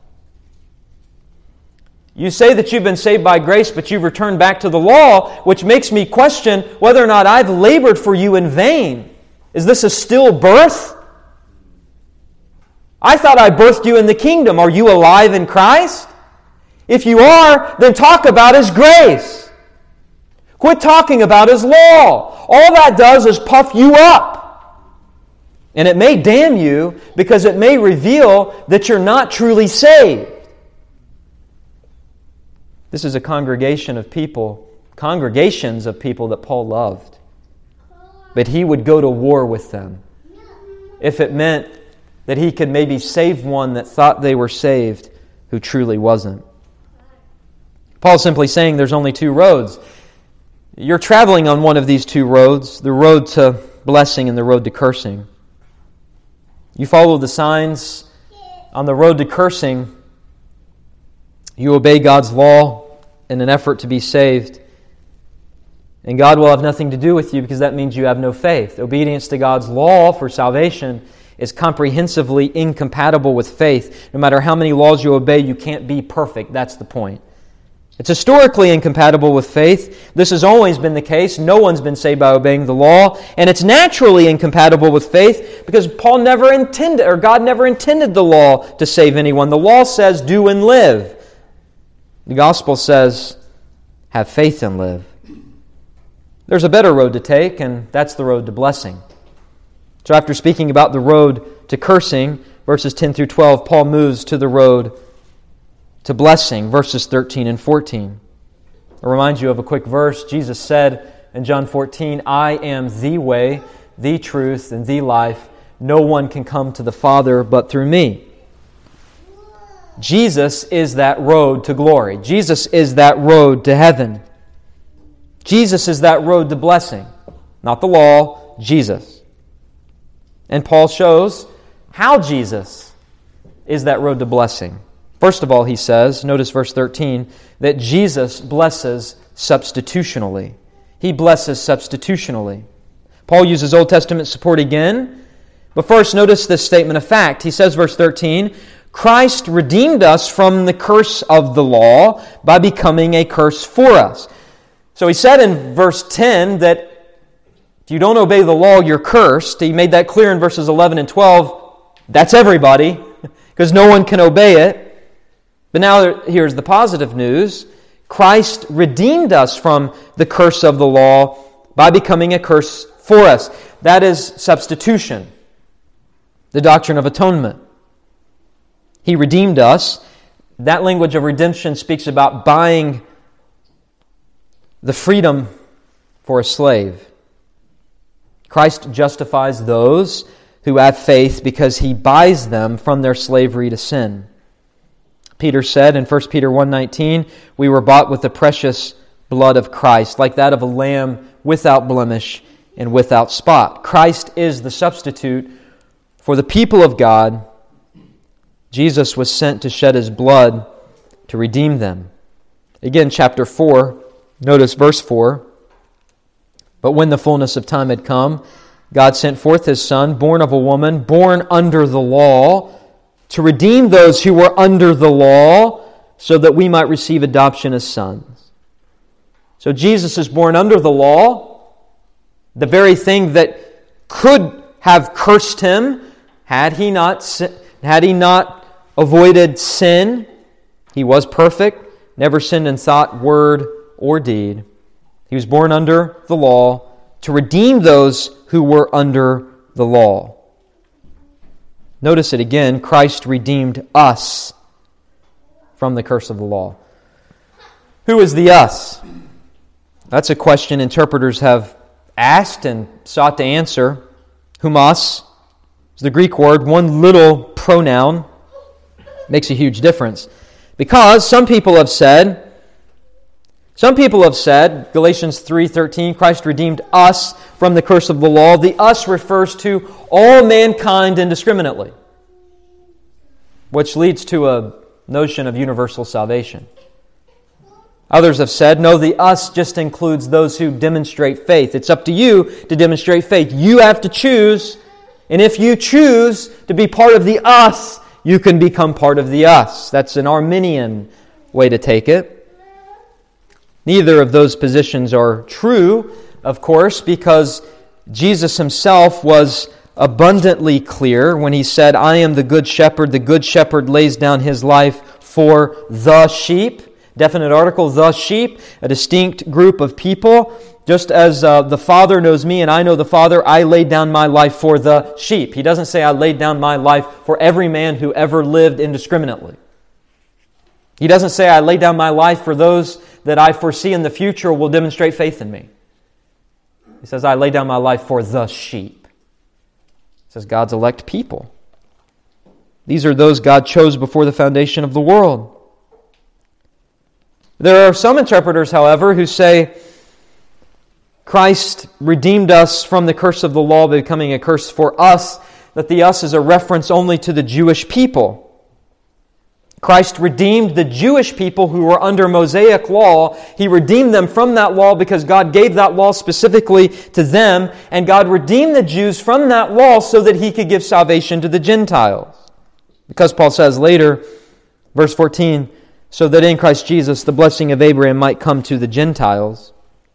Speaker 1: You say that you've been saved by grace, but you've returned back to the law, which makes me question whether or not I've labored for you in vain. Is this a stillbirth? I thought I birthed you in the kingdom. Are you alive in Christ? If you are, then talk about His grace. Quit talking about His law. All that does is puff you up. And it may damn you because it may reveal that you're not truly saved. This is a congregation of people, congregations of people that Paul loved. But he would go to war with them if it meant that he could maybe save one that thought they were saved who truly wasn't. Paul's simply saying there's only two roads. You're traveling on one of these two roads, the road to blessing and the road to cursing. You follow the signs on the road to cursing. You obey God's law in an effort to be saved. And God will have nothing to do with you because that means you have no faith. Obedience to God's law for salvation is comprehensively incompatible with faith. No matter how many laws you obey, you can't be perfect. That's the point. It's historically incompatible with faith. This has always been the case. No one's been saved by obeying the law. And it's naturally incompatible with faith because Paul never intended, or God never intended the law to save anyone. The law says, do and live. The gospel says, have faith and live. There's a better road to take, and that's the road to blessing. So after speaking about the road to cursing, verses ten through twelve, Paul moves to the road to blessing, verses thirteen and fourteen. I'll remind you of a quick verse. Jesus said in John fourteen, I am the way, the truth, and the life. No one can come to the Father but through me. Jesus is that road to glory. Jesus is that road to heaven. Jesus is that road to blessing. Not the law, Jesus. And Paul shows how Jesus is that road to blessing. First of all, he says, notice verse thirteen, that Jesus blesses substitutionally. He blesses substitutionally. Paul uses Old Testament support again. But first, notice this statement of fact. He says, verse thirteen, Christ redeemed us from the curse of the law by becoming a curse for us. So he said in verse ten that if you don't obey the law, you're cursed. He made that clear in verses eleven and twelve. That's everybody, because no one can obey it. But now here's the positive news. Christ redeemed us from the curse of the law by becoming a curse for us. That is substitution, the doctrine of atonement. He redeemed us. That language of redemption speaks about buying the freedom for a slave. Christ justifies those who have faith because He buys them from their slavery to sin. Peter said in First Peter one nineteen, we were bought with the precious blood of Christ, like that of a lamb without blemish and without spot. Christ is the substitute for the people of God. Jesus was sent to shed His blood to redeem them. Again, chapter four, notice verse four. But when the fullness of time had come, God sent forth His Son, born of a woman, born under the law, to redeem those who were under the law, so that we might receive adoption as sons. So Jesus is born under the law, the very thing that could have cursed Him had He not, had he not avoided sin. He was perfect, never sinned in thought, word, or deed. He was born under the law to redeem those who were under the law. Notice it again, Christ redeemed us from the curse of the law. Who is the us? That's a question interpreters have asked and sought to answer. Humas is the Greek word, one little pronoun, makes a huge difference. Because some people have said, Some people have said, Galatians three thirteen, Christ redeemed us from the curse of the law. The us refers to all mankind indiscriminately, which leads to a notion of universal salvation. Others have said, no, the us just includes those who demonstrate faith. It's up to you to demonstrate faith. You have to choose, and if you choose to be part of the us, you can become part of the us. That's an Arminian way to take it. Neither of those positions are true, of course, because Jesus Himself was abundantly clear when He said, I am the good shepherd. The good shepherd lays down His life for the sheep. Definite article, the sheep, a distinct group of people. Just as uh, the Father knows me and I know the Father, I laid down my life for the sheep. He doesn't say I laid down my life for every man who ever lived indiscriminately. He doesn't say I lay down my life for those that I foresee in the future will demonstrate faith in me. He says, I lay down my life for the sheep. He says, God's elect people. These are those God chose before the foundation of the world. There are some interpreters, however, who say Christ redeemed us from the curse of the law by becoming a curse for us, that the us is a reference only to the Jewish people. Christ redeemed the Jewish people who were under Mosaic law. He redeemed them from that law because God gave that law specifically to them, and God redeemed the Jews from that law so that He could give salvation to the Gentiles. Because Paul says later, verse fourteen, so that in Christ Jesus the blessing of Abraham might come to the Gentiles.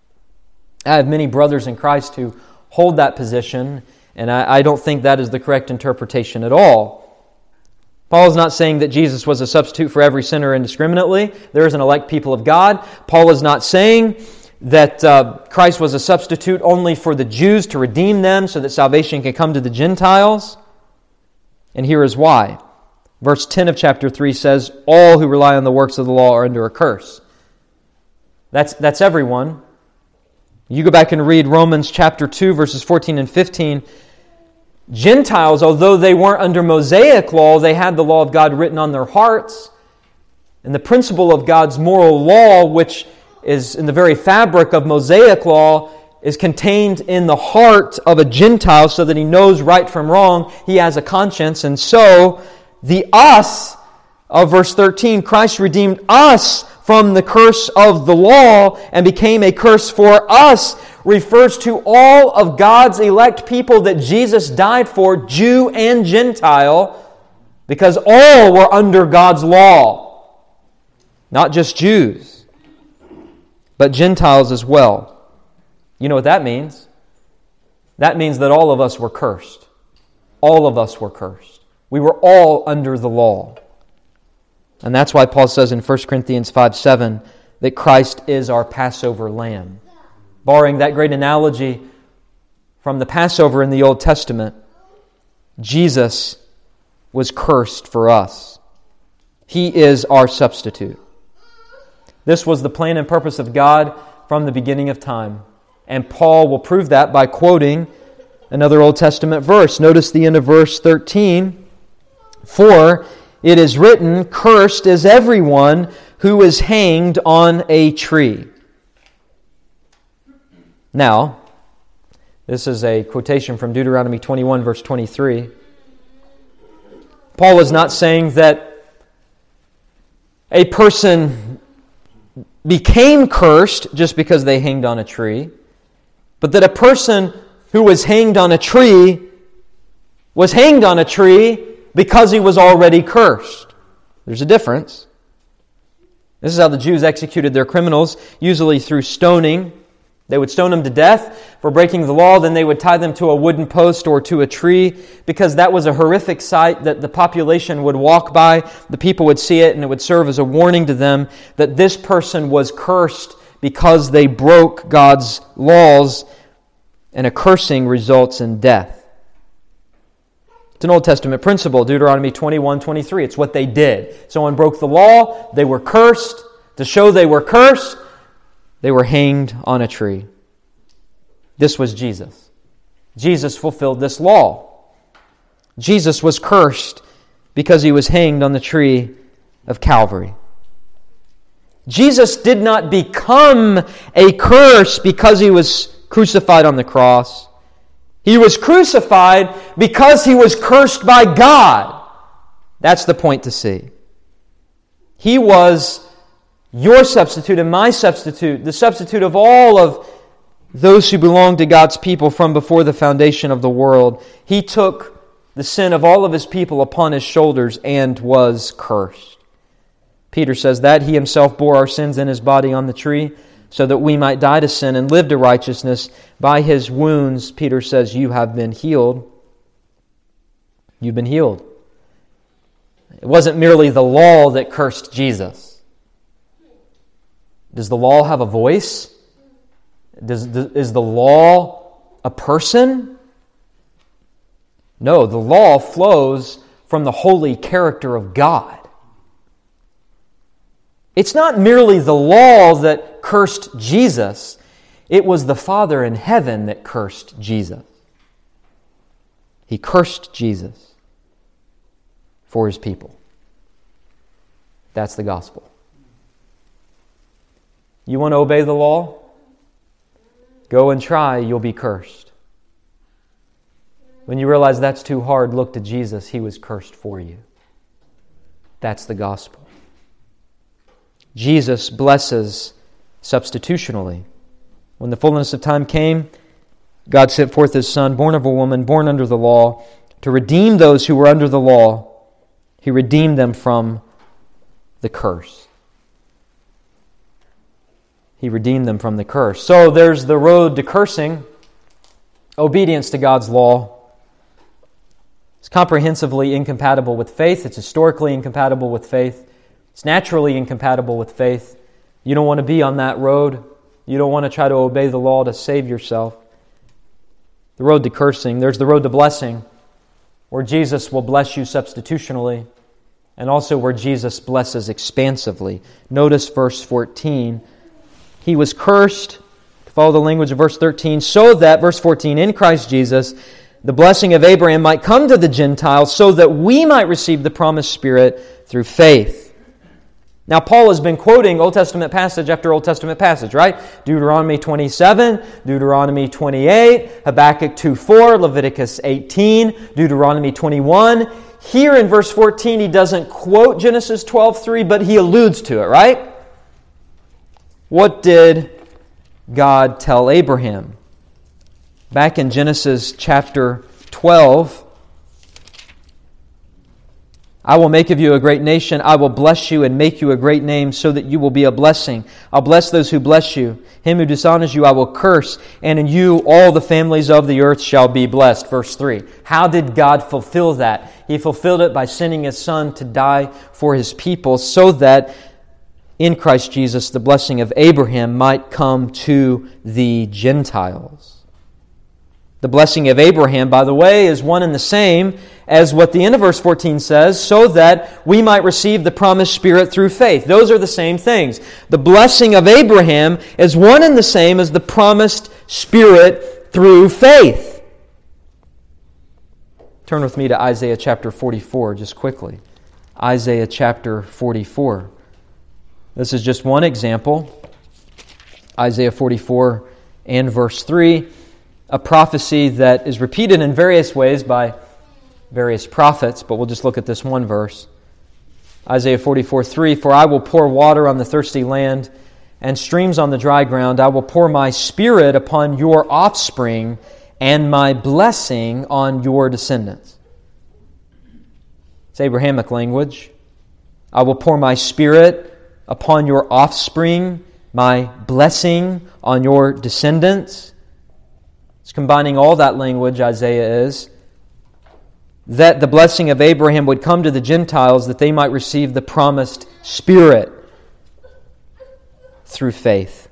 Speaker 1: I have many brothers in Christ who hold that position, and I, I don't think that is the correct interpretation at all. Paul is not saying that Jesus was a substitute for every sinner indiscriminately. There is an elect people of God. Paul is not saying that uh, Christ was a substitute only for the Jews to redeem them so that salvation can come to the Gentiles. And here is why. Verse ten of chapter three says, all who rely on the works of the law are under a curse. That's, that's everyone. You go back and read Romans chapter two, verses fourteen and fifteen. Gentiles, although they weren't under Mosaic law, they had the law of God written on their hearts. And the principle of God's moral law, which is in the very fabric of Mosaic law, is contained in the heart of a Gentile so that he knows right from wrong. He has a conscience. And so, the us of verse thirteen, Christ redeemed us from the curse of the law and became a curse for us, refers to all of God's elect people that Jesus died for, Jew and Gentile, because all were under God's law. Not just Jews, but Gentiles as well. You know what that means? That means that all of us were cursed. All of us were cursed. We were all under the law. And that's why Paul says in First Corinthians five seven that Christ is our Passover lamb. Borrowing that great analogy from the Passover in the Old Testament, Jesus was cursed for us. He is our substitute. This was the plan and purpose of God from the beginning of time. And Paul will prove that by quoting another Old Testament verse. Notice the end of verse thirteen. For it is written, cursed is everyone who is hanged on a tree. Now, this is a quotation from Deuteronomy twenty-one, verse twenty-three. Paul is not saying that a person became cursed just because they hanged on a tree, but that a person who was hanged on a tree was hanged on a tree because he was already cursed. There's a difference. This is how the Jews executed their criminals, usually through stoning. They would stone them to death for breaking the law, then they would tie them to a wooden post or to a tree, because that was a horrific sight that the population would walk by, the people would see it, and it would serve as a warning to them that this person was cursed because they broke God's laws, and a cursing results in death. It's an Old Testament principle, Deuteronomy twenty-one twenty-three. It's what they did. Someone broke the law, they were cursed. To show they were cursed, they were hanged on a tree. This was Jesus. Jesus fulfilled this law. Jesus was cursed because he was hanged on the tree of Calvary. Jesus did not become a curse because he was crucified on the cross. He was crucified because he was cursed by God. That's the point to see. He was your substitute and my substitute, the substitute of all of those who belong to God's people from before the foundation of the world. He took the sin of all of His people upon His shoulders and was cursed. Peter says that He Himself bore our sins in His body on the tree so that we might die to sin and live to righteousness. By His wounds, Peter says, you have been healed. You've been healed. It wasn't merely the law that cursed Jesus. Does the law have a voice? Does, is the law a person? No, the law flows from the holy character of God. It's not merely the law that cursed Jesus. It was the Father in heaven that cursed Jesus. He cursed Jesus for His people. That's the gospel. You want to obey the law? Go and try, you'll be cursed. When you realize that's too hard, look to Jesus. He was cursed for you. That's the gospel. Jesus blesses substitutionally. When the fullness of time came, God sent forth His Son, born of a woman, born under the law, to redeem those who were under the law. He redeemed them from the curse. He redeemed them from the curse. So there's the road to cursing, obedience to God's law. It's comprehensively incompatible with faith. It's historically incompatible with faith. It's naturally incompatible with faith. You don't want to be on that road. You don't want to try to obey the law to save yourself. The road to cursing. There's the road to blessing, where Jesus will bless you substitutionally, and also where Jesus blesses expansively. Notice verse fourteen. He was cursed, to follow the language of verse thirteen, so that, verse fourteen, in Christ Jesus, the blessing of Abraham might come to the Gentiles, so that we might receive the promised Spirit through faith. Now, Paul has been quoting Old Testament passage after Old Testament passage, right? Deuteronomy twenty-seven, Deuteronomy twenty-eight, Habakkuk two four, Leviticus eighteen, Deuteronomy twenty-one. Here in verse fourteen, he doesn't quote Genesis twelve three, but he alludes to it, right? What did God tell Abraham? Back in Genesis chapter twelve, I will make of you a great nation. I will bless you and make you a great name so that you will be a blessing. I'll bless those who bless you. Him who dishonors you I will curse, and in you all the families of the earth shall be blessed. Verse three. How did God fulfill that? He fulfilled it by sending His Son to die for His people so that in Christ Jesus the blessing of Abraham might come to the Gentiles. The blessing of Abraham, by the way, is one and the same as what the end of verse fourteen says, so that we might receive the promised Spirit through faith. Those are the same things. The blessing of Abraham is one and the same as the promised Spirit through faith. Turn with me to Isaiah chapter forty-four, just quickly. Isaiah chapter forty-four. This is just one example. Isaiah forty-four and verse three. A prophecy that is repeated in various ways by various prophets, but we'll just look at this one verse. Isaiah forty-four three, for I will pour water on the thirsty land and streams on the dry ground. I will pour my Spirit upon your offspring and my blessing on your descendants. It's Abrahamic language. I will pour my Spirit upon your offspring, my blessing on your descendants. It's combining all that language, Isaiah is, that the blessing of Abraham would come to the Gentiles, that they might receive the promised Spirit through faith.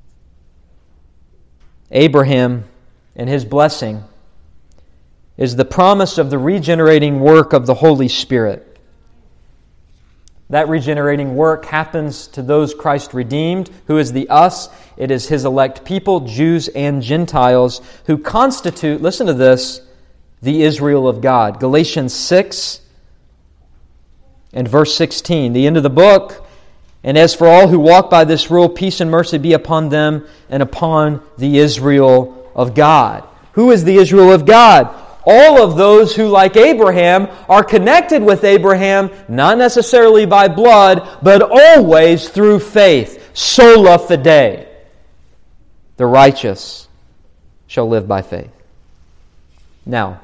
Speaker 1: Abraham and his blessing is the promise of the regenerating work of the Holy Spirit. That regenerating work happens to those Christ redeemed. Who is the us? It is His elect people, Jews and Gentiles, who constitute, listen to this, the Israel of God. Galatians six and verse sixteen, the end of the book. And as for all who walk by this rule, peace and mercy be upon them and upon the Israel of God. Who is the Israel of God? All of those who, like Abraham, are connected with Abraham, not necessarily by blood, but always through faith. Sola fide. The righteous shall live by faith. Now,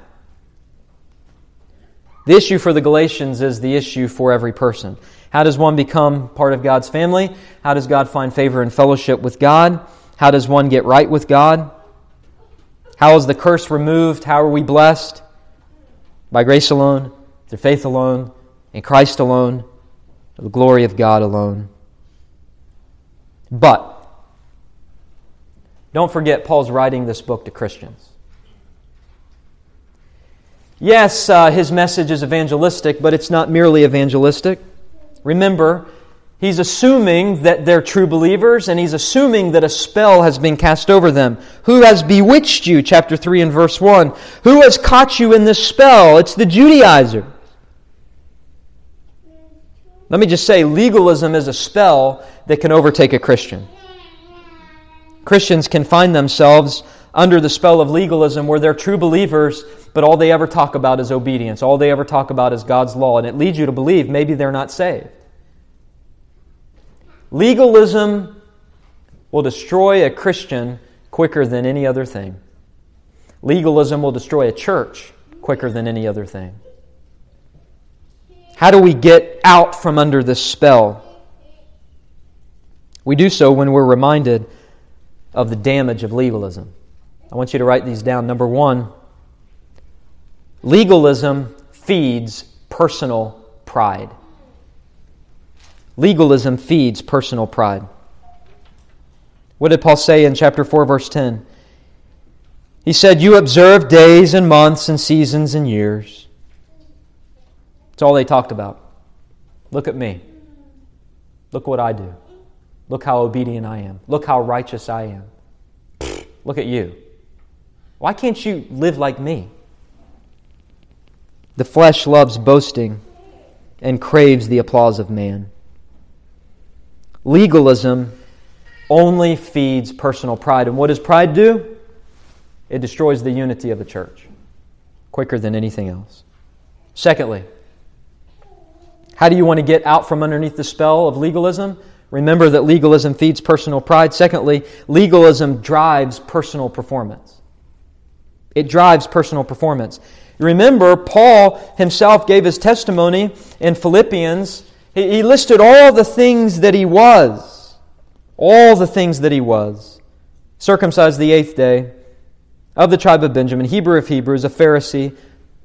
Speaker 1: the issue for the Galatians is the issue for every person. How does one become part of God's family? How does God find favor and fellowship with God? How does one get right with God? How is the curse removed? How are we blessed? By grace alone, through faith alone, in Christ alone, the glory of God alone. But, don't forget, Paul's writing this book to Christians. Yes, uh, his message is evangelistic, but it's not merely evangelistic. Remember, he's assuming that they're true believers, and he's assuming that a spell has been cast over them. Who has bewitched you? Chapter three and verse one. Who has caught you in this spell? It's the Judaizers. Let me just say, legalism is a spell that can overtake a Christian. Christians can find themselves under the spell of legalism where they're true believers, but all they ever talk about is obedience. All they ever talk about is God's law, and it leads you to believe maybe they're not saved. Legalism will destroy a Christian quicker than any other thing. Legalism will destroy a church quicker than any other thing. How do we get out from under this spell? We do so when we're reminded of the damage of legalism. I want you to write these down. Number one, legalism feeds personal pride. Legalism feeds personal pride. What did Paul say in chapter four, verse ten? He said, you observe days and months and seasons and years. That's all they talked about. Look at me. Look what I do. Look how obedient I am. Look how righteous I am. Look at you. Why can't you live like me? The flesh loves boasting and craves the applause of man. Legalism only feeds personal pride. And what does pride do? It destroys the unity of the church quicker than anything else. Secondly, how do you want to get out from underneath the spell of legalism? Remember that legalism feeds personal pride. Secondly, legalism drives personal performance. It drives personal performance. Remember, Paul himself gave his testimony in Philippians. He listed all the things that he was. All the things that he was. Circumcised the eighth day, of the tribe of Benjamin, Hebrew of Hebrews, a Pharisee.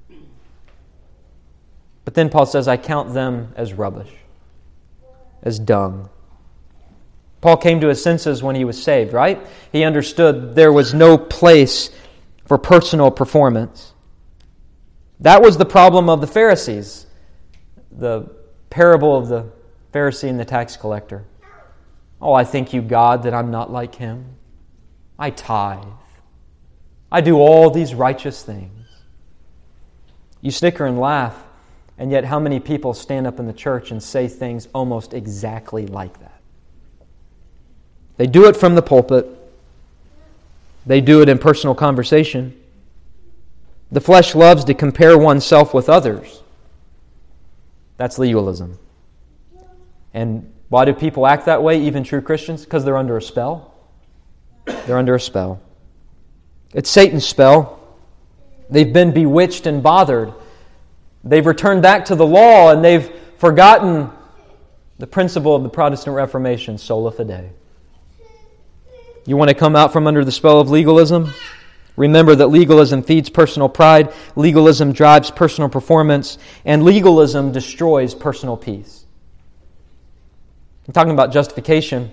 Speaker 1: But then Paul says, I count them as rubbish, as dung. Paul came to his senses when he was saved, right? He understood there was no place for personal performance. That was the problem of the Pharisees. The parable of the Pharisee and the tax collector. Oh, I thank you, God, that I'm not like him. I tithe. I do all these righteous things. You snicker and laugh, and yet how many people stand up in the church and say things almost exactly like that? They do it from the pulpit. They do it in personal conversation. The flesh loves to compare oneself with others. That's legalism. And Why do people act that way, even true Christians? Because they're under a spell. They're under a spell. It's Satan's spell. They've been bewitched and bothered. They've returned back to the law, and they've forgotten the principle of the Protestant Reformation, sola fide. You want to come out from under the spell of legalism? Remember that legalism feeds personal pride, legalism drives personal performance, and legalism destroys personal peace. I'm talking about justification.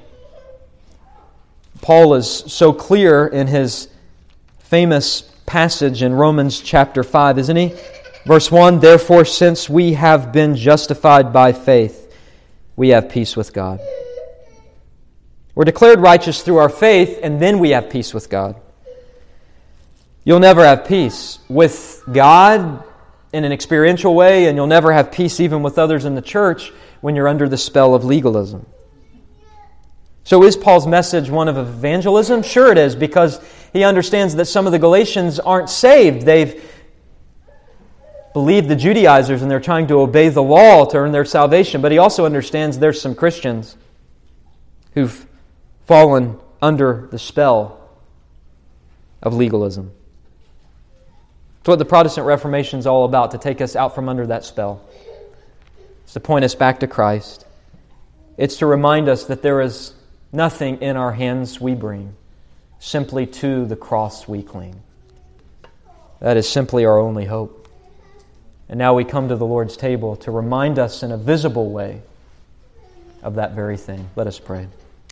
Speaker 1: Paul is so clear in his famous passage in Romans chapter five, isn't he? Verse one, therefore, since we have been justified by faith, we have peace with God. We're declared righteous through our faith, and then we have peace with God. You'll never have peace with God in an experiential way, and you'll never have peace even with others in the church when you're under the spell of legalism. So is Paul's message one of evangelism? Sure it is, because he understands that some of the Galatians aren't saved. They've believed the Judaizers and they're trying to obey the law to earn their salvation. But he also understands there's some Christians who've fallen under the spell of legalism. It's what the Protestant Reformation is all about, to take us out from under that spell. It's to point us back to Christ. It's to remind us that there is nothing in our hands we bring, simply to the cross we cling. That is simply our only hope. And now we come to the Lord's table to remind us in a visible way of that very thing. Let us pray.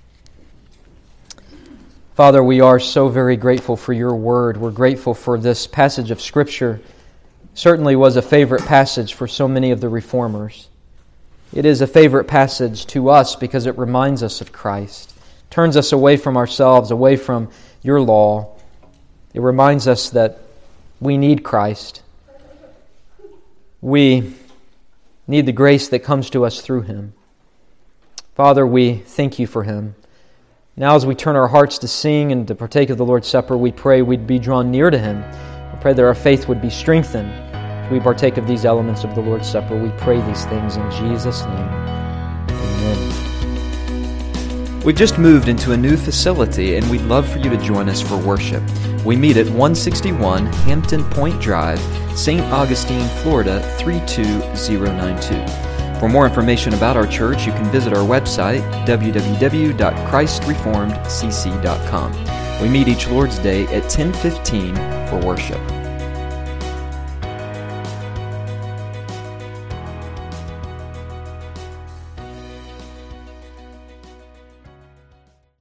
Speaker 1: Father, we are so very grateful for your word. We're grateful for this passage of Scripture. Certainly was a favorite passage for so many of the reformers. It is a favorite passage to us because it reminds us of Christ, turns us away from ourselves, away from your law. It reminds us that we need Christ. We need the grace that comes to us through Him. Father, we thank you for Him. Now as we turn our hearts to sing and to partake of the Lord's Supper, we pray we'd be drawn near to Him. We pray that our faith would be strengthened as we partake of these elements of the Lord's Supper. We pray these things in Jesus' name. Amen.
Speaker 2: We've just moved into a new facility, and we'd love for you to join us for worship. We meet at one sixty-one Hampton Point Drive, Saint Augustine, Florida, three two zero nine two. For more information about our church, you can visit our website, w w w dot christ reformed c c dot com. We meet each Lord's Day at ten fifteen for worship.